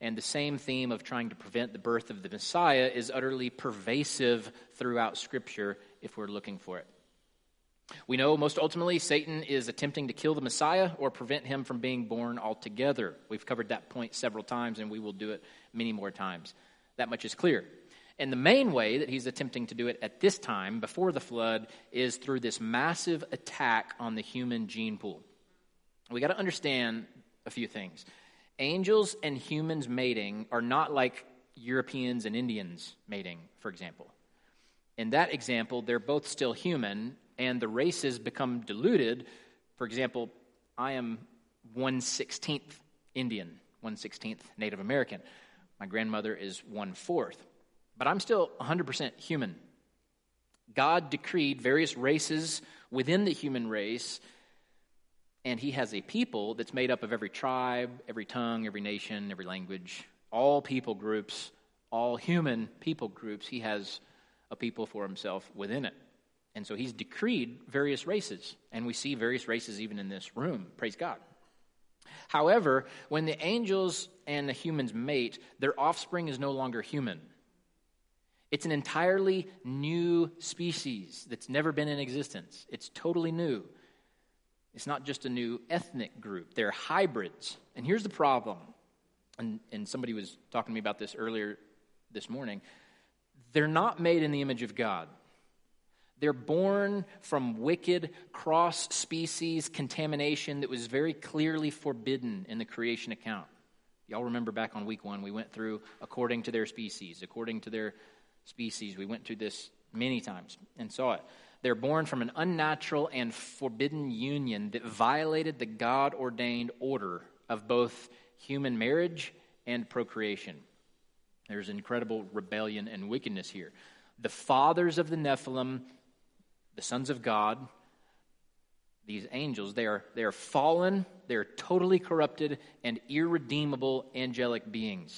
And the same theme of trying to prevent the birth of the Messiah is utterly pervasive throughout Scripture if we're looking for it. We know most ultimately Satan is attempting to kill the Messiah or prevent him from being born altogether. We've covered that point several times, and we will do it many more times. That much is clear. And the main way that he's attempting to do it at this time, before the flood, is through this massive attack on the human gene pool. We got to understand a few things. Angels and humans mating are not like Europeans and Indians mating, for example. In that example, they're both still human, and the races become diluted. For example, I am 1/16th Indian, 1/16th Native American. My grandmother is 1/4. But I'm still 100% human. God decreed various races within the human race, and he has a people that's made up of every tribe, every tongue, every nation, every language, all people groups, all human people groups. He has a people for himself within it. And so he's decreed various races, and we see various races even in this room. Praise God. However, when the angels and the humans mate, their offspring is no longer human. It's an entirely new species that's never been in existence. It's totally new. It's not just a new ethnic group. They're hybrids. And here's the problem. And somebody was talking to me about this earlier this morning. They're not made in the image of God. They're born from wicked cross-species contamination that was very clearly forbidden in the creation account. Y'all remember back on week 1, we went through according to their species. According to their species, we went through this many times and saw it. They're born from an unnatural and forbidden union that violated the God-ordained order of both human marriage and procreation. There's incredible rebellion and wickedness here. The fathers of the Nephilim, the sons of God, these angels, they are fallen, they're totally corrupted, and irredeemable angelic beings.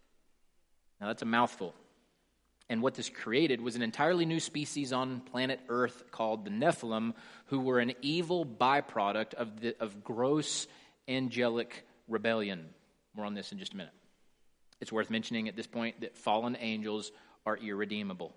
Now that's a mouthful. And what this created was an entirely new species on planet Earth called the Nephilim, who were an evil byproduct of gross angelic rebellion. More on this in just a minute. It's worth mentioning at this point that fallen angels are irredeemable.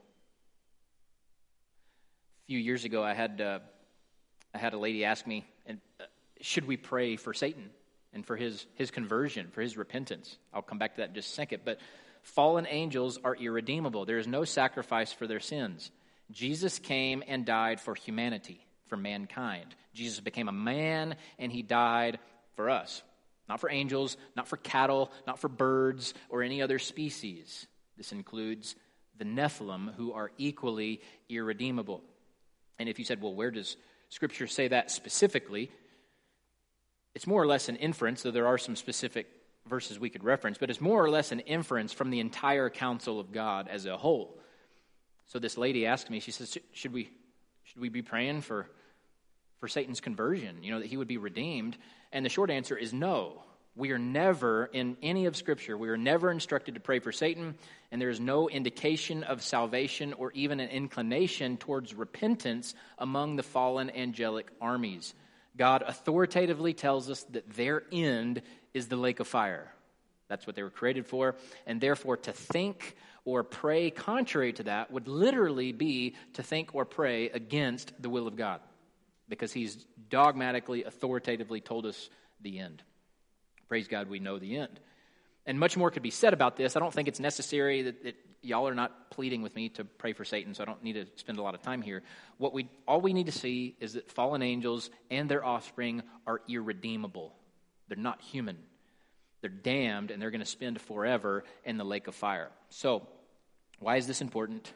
A few years ago, I had a lady ask me, should we pray for Satan and for his conversion, for his repentance? I'll come back to that in just a second. But fallen angels are irredeemable. There is no sacrifice for their sins. Jesus came and died for humanity, for mankind. Jesus became a man, and he died for us. Not for angels, not for cattle, not for birds, or any other species. This includes the Nephilim, who are equally irredeemable. And if you said, well, where does Scripture say that specifically? It's more or less an inference, though there are some specific verses we could reference, but it's more or less an inference from the entire counsel of God as a whole. So this lady asked me, she says, should we be praying for Satan's conversion, that he would be redeemed? And the short answer is no. We are never, in any of Scripture, we are never instructed to pray for Satan, and there is no indication of salvation or even an inclination towards repentance among the fallen angelic armies. God authoritatively tells us that their end is the lake of fire. That's what they were created for, and therefore to think or pray contrary to that would literally be to think or pray against the will of God, because he's dogmatically, authoritatively told us the end. Praise God, we know the end. And much more could be said about this. I don't think it's necessary that y'all are not pleading with me to pray for Satan, so I don't need to spend a lot of time here. All we need to see is that fallen angels and their offspring are irredeemable. They're not human. They're damned, and they're going to spend forever in the lake of fire. So, why is this important?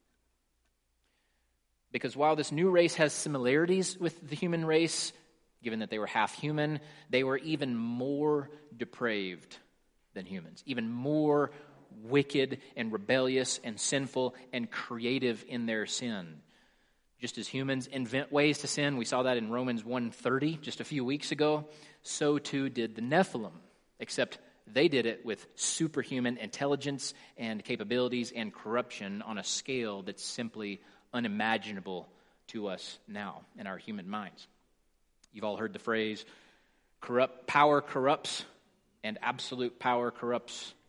Because while this new race has similarities with the human race, given that they were half human, they were even more depraved than humans, even more wicked and rebellious and sinful and creative in their sin. Just as humans invent ways to sin, we saw that in Romans 1:30 just a few weeks ago, so too did the Nephilim, except they did it with superhuman intelligence and capabilities and corruption on a scale that's simply unimaginable to us now in our human minds. You've all heard the phrase, power corrupts, and absolute power corrupts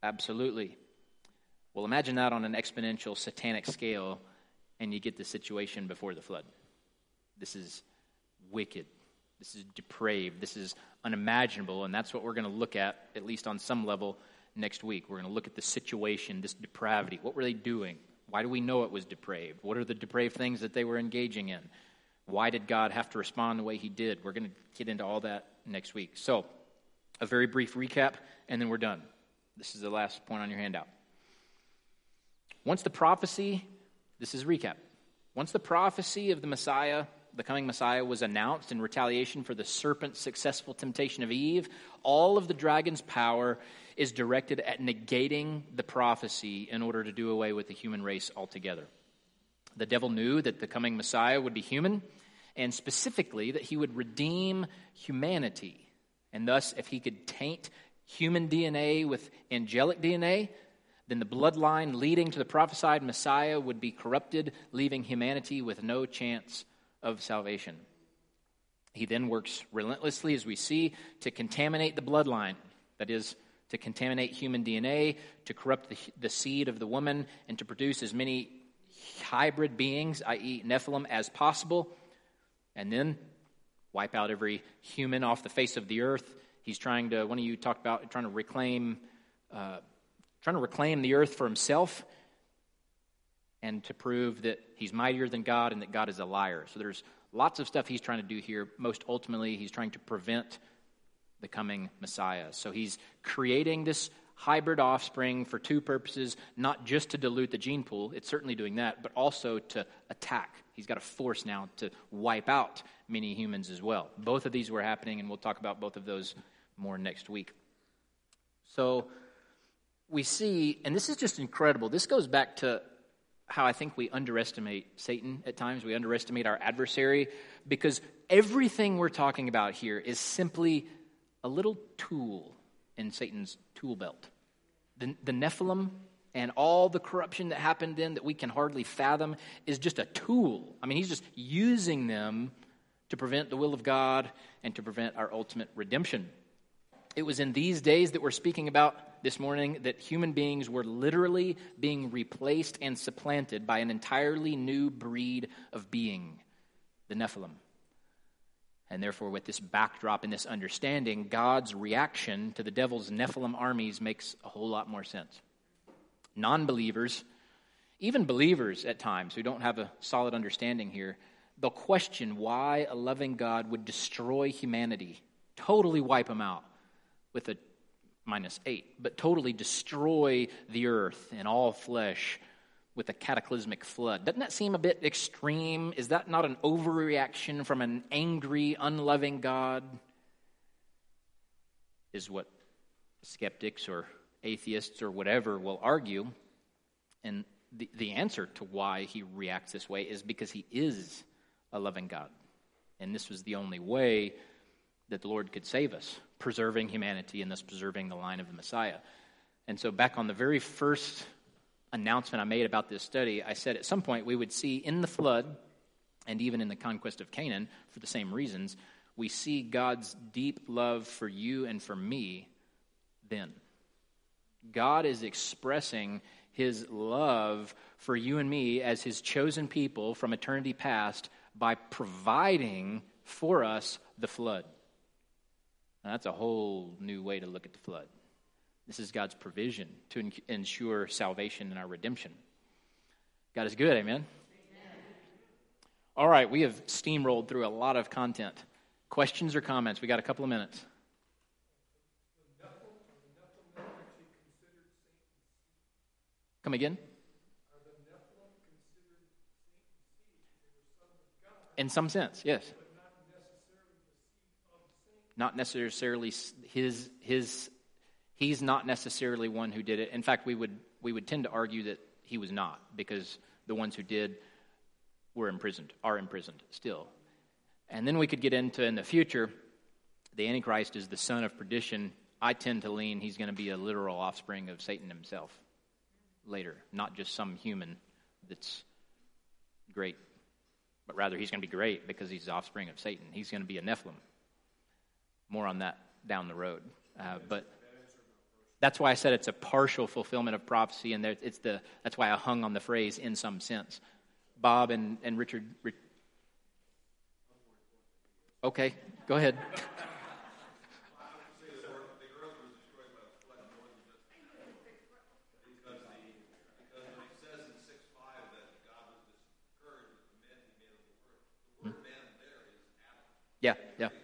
Absolutely. Well, imagine that on an exponential satanic scale, and you get the situation before the flood. This is wicked. This is depraved. This is unimaginable, and that's what we're going to look at least on some level, next week. We're going to look at the situation, this depravity. What were they doing? Why do we know it was depraved? What are the depraved things that they were engaging in? Why did God have to respond the way he did? We're going to get into all that next week. So, a very brief recap, and then we're done. This is the last point on your handout. Once the prophecy, this is recap. Once the prophecy of the Messiah, the coming Messiah, was announced in retaliation for the serpent's successful temptation of Eve, all of the dragon's power is directed at negating the prophecy in order to do away with the human race altogether. The devil knew that the coming Messiah would be human, and specifically that he would redeem humanity. And thus, if he could taint human DNA with angelic DNA, then the bloodline leading to the prophesied Messiah would be corrupted, leaving humanity with no chance of salvation. He then works relentlessly, as we see, to contaminate the bloodline. That is, to contaminate human DNA, to corrupt the seed of the woman, and to produce as many hybrid beings, i.e. Nephilim, as possible, and then wipe out every human off the face of the earth. He's trying to, one of you talked about trying to reclaim the earth for himself, and to prove that he's mightier than God and that God is a liar. So there's lots of stuff he's trying to do here. Most ultimately, he's trying to prevent the coming Messiah. So he's creating this hybrid offspring for two purposes, not just to dilute the gene pool, it's certainly doing that, but also to attack. He's got a force now to wipe out many humans as well. Both of these were happening, and we'll talk about both of those more next week. So we see, and this is just incredible, this goes back to how I think we underestimate Satan at times. We underestimate our adversary, because everything we're talking about here is simply a little tool in Satan's tool belt. The Nephilim and all the corruption that happened then that we can hardly fathom is just a tool. I mean, he's just using them to prevent the will of God and to prevent our ultimate redemption. It was in these days that we're speaking about this morning that human beings were literally being replaced and supplanted by an entirely new breed of being, the Nephilim. And therefore, with this backdrop and this understanding, God's reaction to the devil's Nephilim armies makes a whole lot more sense. Non-believers, even believers at times who don't have a solid understanding here, they'll question why a loving God would destroy humanity, totally wipe them out with a -8, but totally destroy the earth and all flesh with a cataclysmic flood. Doesn't that seem a bit extreme? Is that not an overreaction from an angry, unloving God? Is what skeptics or atheists or whatever will argue. And the answer to why he reacts this way is because he is a loving God. And this was the only way that the Lord could save us, preserving humanity and thus preserving the line of the Messiah. And so back on the very first announcement I made about this study, I said at some point we would see in the flood, and even in the conquest of Canaan, for the same reasons, we see God's deep love for you and for me then. God is expressing his love for you and me as his chosen people from eternity past by providing for us the flood. Now, that's a whole new way to look at the flood. This is God's provision to ensure salvation and our redemption. God is good, amen? All right, we have steamrolled through a lot of content. Questions or comments? We got a couple of minutes. Come again? In some sense, yes. Not necessarily his. He's not necessarily one who did it. In fact, we would tend to argue that he was not, because the ones who did are imprisoned still. And then we could get into, in the future, the Antichrist is the son of perdition. I tend to lean he's going to be a literal offspring of Satan himself later, not just some human that's great, but rather he's going to be great because he's the offspring of Satan. He's going to be a Nephilim. More on that down the road. But That's why I said it's a partial fulfillment of prophecy, and that's why I hung on the phrase "in some sense." Bob and Richard. Okay, go ahead. Yeah.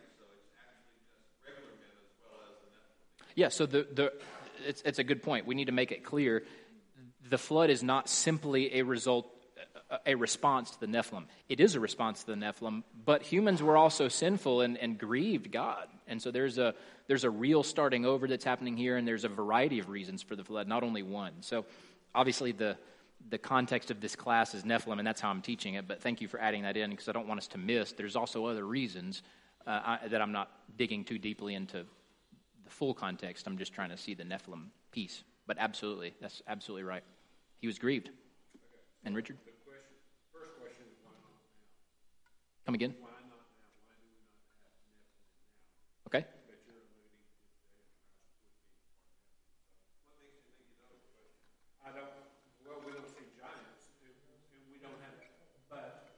Yeah, so it's a good point. We need to make it clear. The flood is not simply a response to the Nephilim. It is a response to the Nephilim, but humans were also sinful and grieved God. And so there's a real starting over that's happening here, and there's a variety of reasons for the flood, not only one. So obviously the context of this class is Nephilim, and that's how I'm teaching it, but thank you for adding that in, because I don't want us to miss. There's also other reasons that I'm not digging too deeply into the full context. I'm just trying to see the Nephilim piece. But absolutely, that's absolutely right. He was grieved. And Richard? First question is why not now? Come again? Why not now? Why do we not have Nephilim now? Okay. That you're alluding to today would be what makes you think you know the question? We don't see giants, and we don't have, but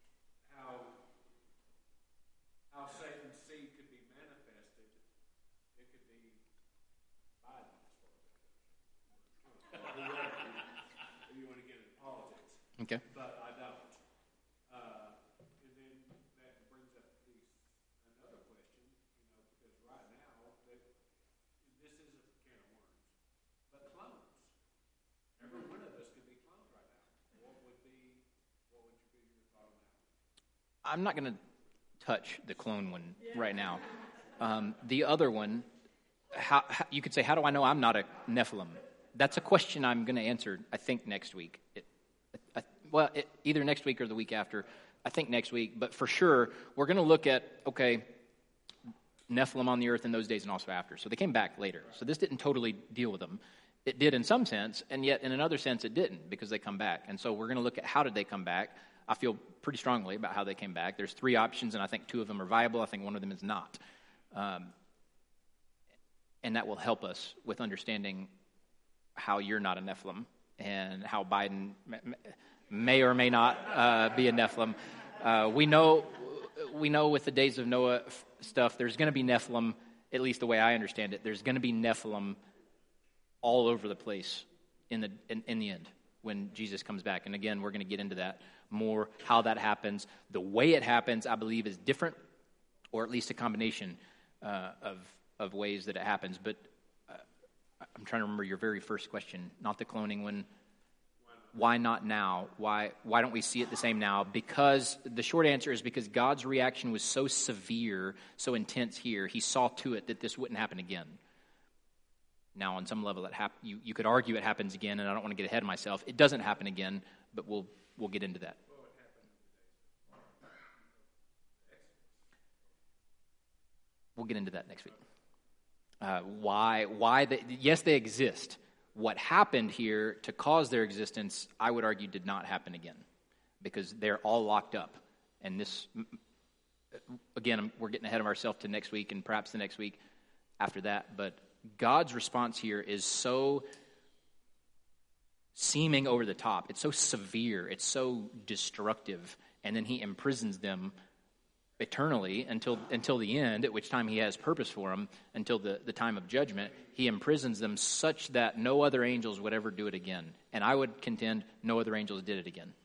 how Satan's seed could be manifested, it could be Biden, as far as that goes. You want to get into politics. Okay. But I don't. And then that brings up another question, because right now, this is a can of worms. But clones. Every one of us could be cloned right now. What would be your thought on that? I'm not going to touch the clone one right now. The other one, how you could say, how do I know I'm not a Nephilim? That's a question I'm going to answer, I think, next week. Either next week or the week after. I think next week. But for sure, we're going to look at, Nephilim on the earth in those days and also after. So they came back later. So this didn't totally deal with them. It did in some sense, and yet in another sense it didn't, because they come back. And so we're going to look at how did they come back. I feel pretty strongly about how they came back. There's 3 options, and I think 2 of them are viable. I think one of them is not. And that will help us with understanding how you're not a Nephilim and how Biden may or may not be a Nephilim. We know with the days of Noah stuff, there's going to be Nephilim, at least the way I understand it. There's going to be Nephilim all over the place in the end when Jesus comes back. And again, we're going to get into that more, how that happens. The way it happens, I believe, is different, or at least a combination of ways that it happens. But I'm trying to remember your very first question, not the cloning one. Why not now? Why don't we see it the same now? Because the short answer is because God's reaction was so severe, so intense here, he saw to it that this wouldn't happen again. Now, on some level, you could argue it happens again, and I don't want to get ahead of myself. It doesn't happen again, but we'll get into that. We'll get into that next week. Yes, they exist. What happened here to cause their existence, I would argue, did not happen again, because they're all locked up. And this, again, we're getting ahead of ourselves to next week and perhaps the next week after that, but God's response here is so seeming over the top. It's so severe. It's so destructive. And then he imprisons them eternally until the end, at which time he has purpose for them, until the time of judgment. He imprisons them such that no other angels would ever do it again. And I would contend no other angels did it again.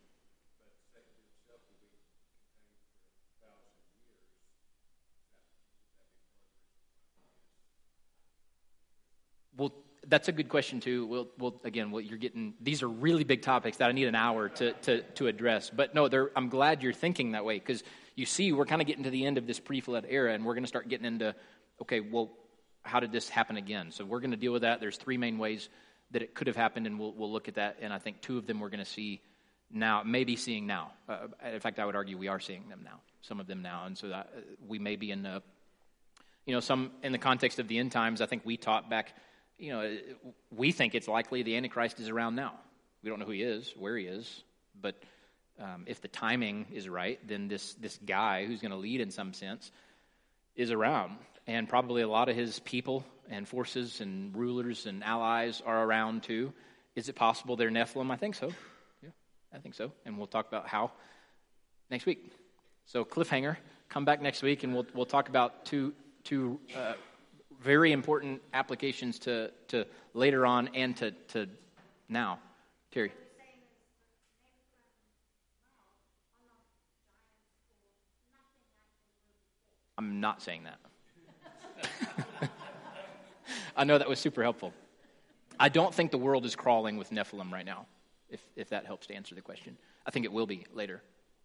Well, that's a good question too. You're getting, these are really big topics that I need an hour to address. But no, I'm glad you're thinking that way, because you see, we're kind of getting to the end of this pre-flood era, and we're going to start getting into, how did this happen again? So we're going to deal with that. There's 3 main ways that it could have happened, and we'll look at that. And I think 2 of them we're going to see now, maybe seeing now. In fact, I would argue we are seeing them now, some of them now, and so that we may be in some in the context of the end times. I think we taught back. We think it's likely the Antichrist is around now. We don't know who he is, where he is, but if the timing is right, then this guy who's going to lead in some sense is around. and probably a lot of his people and forces and rulers and allies are around too. Is it possible they're Nephilim? I think so. Yeah, I think so. And we'll talk about how next week. So cliffhanger, come back next week and we'll talk about two very important applications to later on and to now. Terry. I'm not saying that. I know that was super helpful. I don't think the world is crawling with Nephilim right now, if that helps to answer the question. I think it will be later.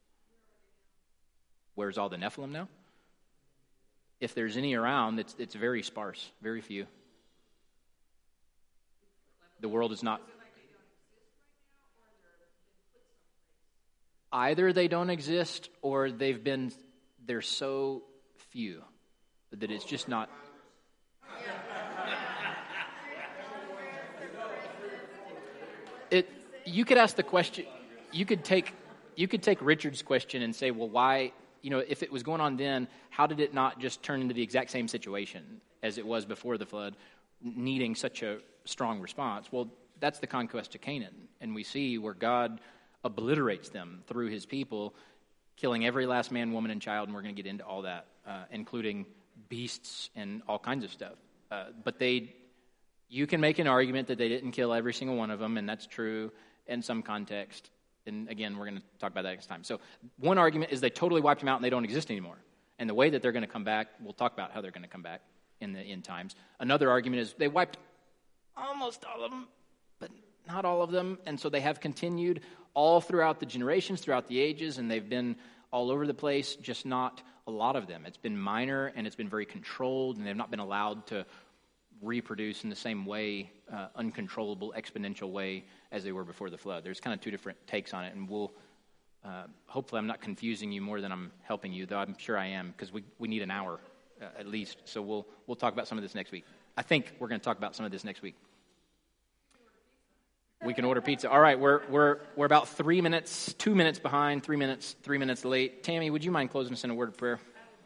Where's all the Nephilim now? If there's any around, it's very sparse, very few. The world is not... Either they don't exist or they're so few that it's just not... You could ask the question, you could take Richard's question and say, well, why, if it was going on then, how did it not just turn into the exact same situation as it was before the flood, needing such a strong response? Well, that's the conquest of Canaan, and we see where God obliterates them through his people, killing every last man, woman, and child, and we're going to get into all that, including beasts and all kinds of stuff. But you can make an argument that they didn't kill every single one of them, and that's true in some context. And again, we're going to talk about that next time. So one argument is they totally wiped them out and they don't exist anymore. And the way that they're going to come back, we'll talk about how they're going to come back in the end times. Another argument is they wiped almost all of them, but not all of them. And so they have continued all throughout the generations, throughout the ages, and they've been all over the place, just not a lot of them. It's been minor and it's been very controlled, and they've not been allowed to reproduce in the same way, uncontrollable, exponential way as they were before the flood. There's kind of two different takes on it, and we'll hopefully I'm not confusing you more than I'm helping you, though I'm sure I am, because we need an hour at least. So we'll talk about some of this next week. I think we're going to talk about some of this next week. We can order pizza. All right, we're about 2 minutes behind, 3 minutes late. Tammy, would you mind closing us in a word of prayer?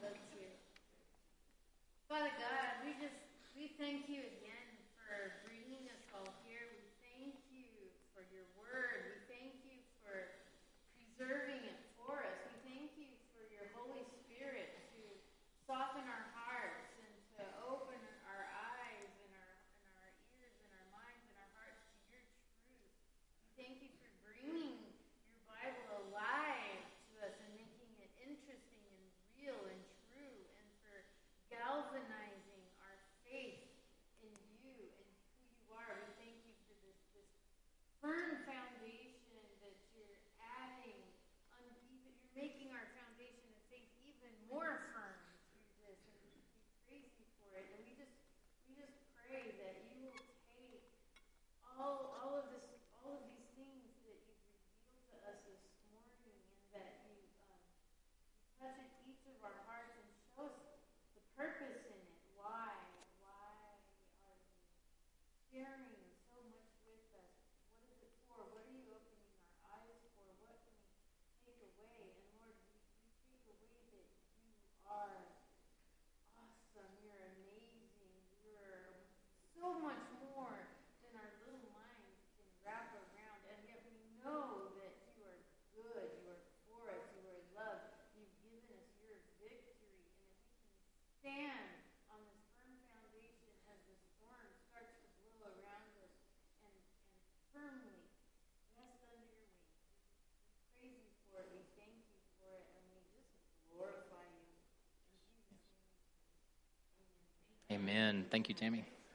Father God, we thank you again for bringing us all here. We thank you for your word. We thank you for preserving it for us. We thank you for your Holy Spirit to soften our hearts and to open our eyes and our ears and our minds and our hearts to your truth. We thank you for bringing your Bible alive to us and making it interesting and real and true, and for galvanizing our faith in you and who you are. We thank you for this firm foundation that you're adding. You're making our foundation of faith even more firm through this, and we praise you for it. And we just pray that you will take all of these things that you've revealed to us this morning, and that you touch each of our hearts and show us the purpose in it. Why are you sharing so much with us? What is it for? What are you opening our eyes for? What can we take away? And Lord, we take away that you are awesome. You're amazing. You're so much more than our little minds can wrap around. And yet we know that you are good. You are for us. You are love. You've given us your victory. And if we can stand on this firm foundation as the storm starts to blow around us and firmly rest under your wings. We praise you for it. We thank you for it. And we just glorify you. In Jesus' name. Amen. Amen. Thank you, Tammy.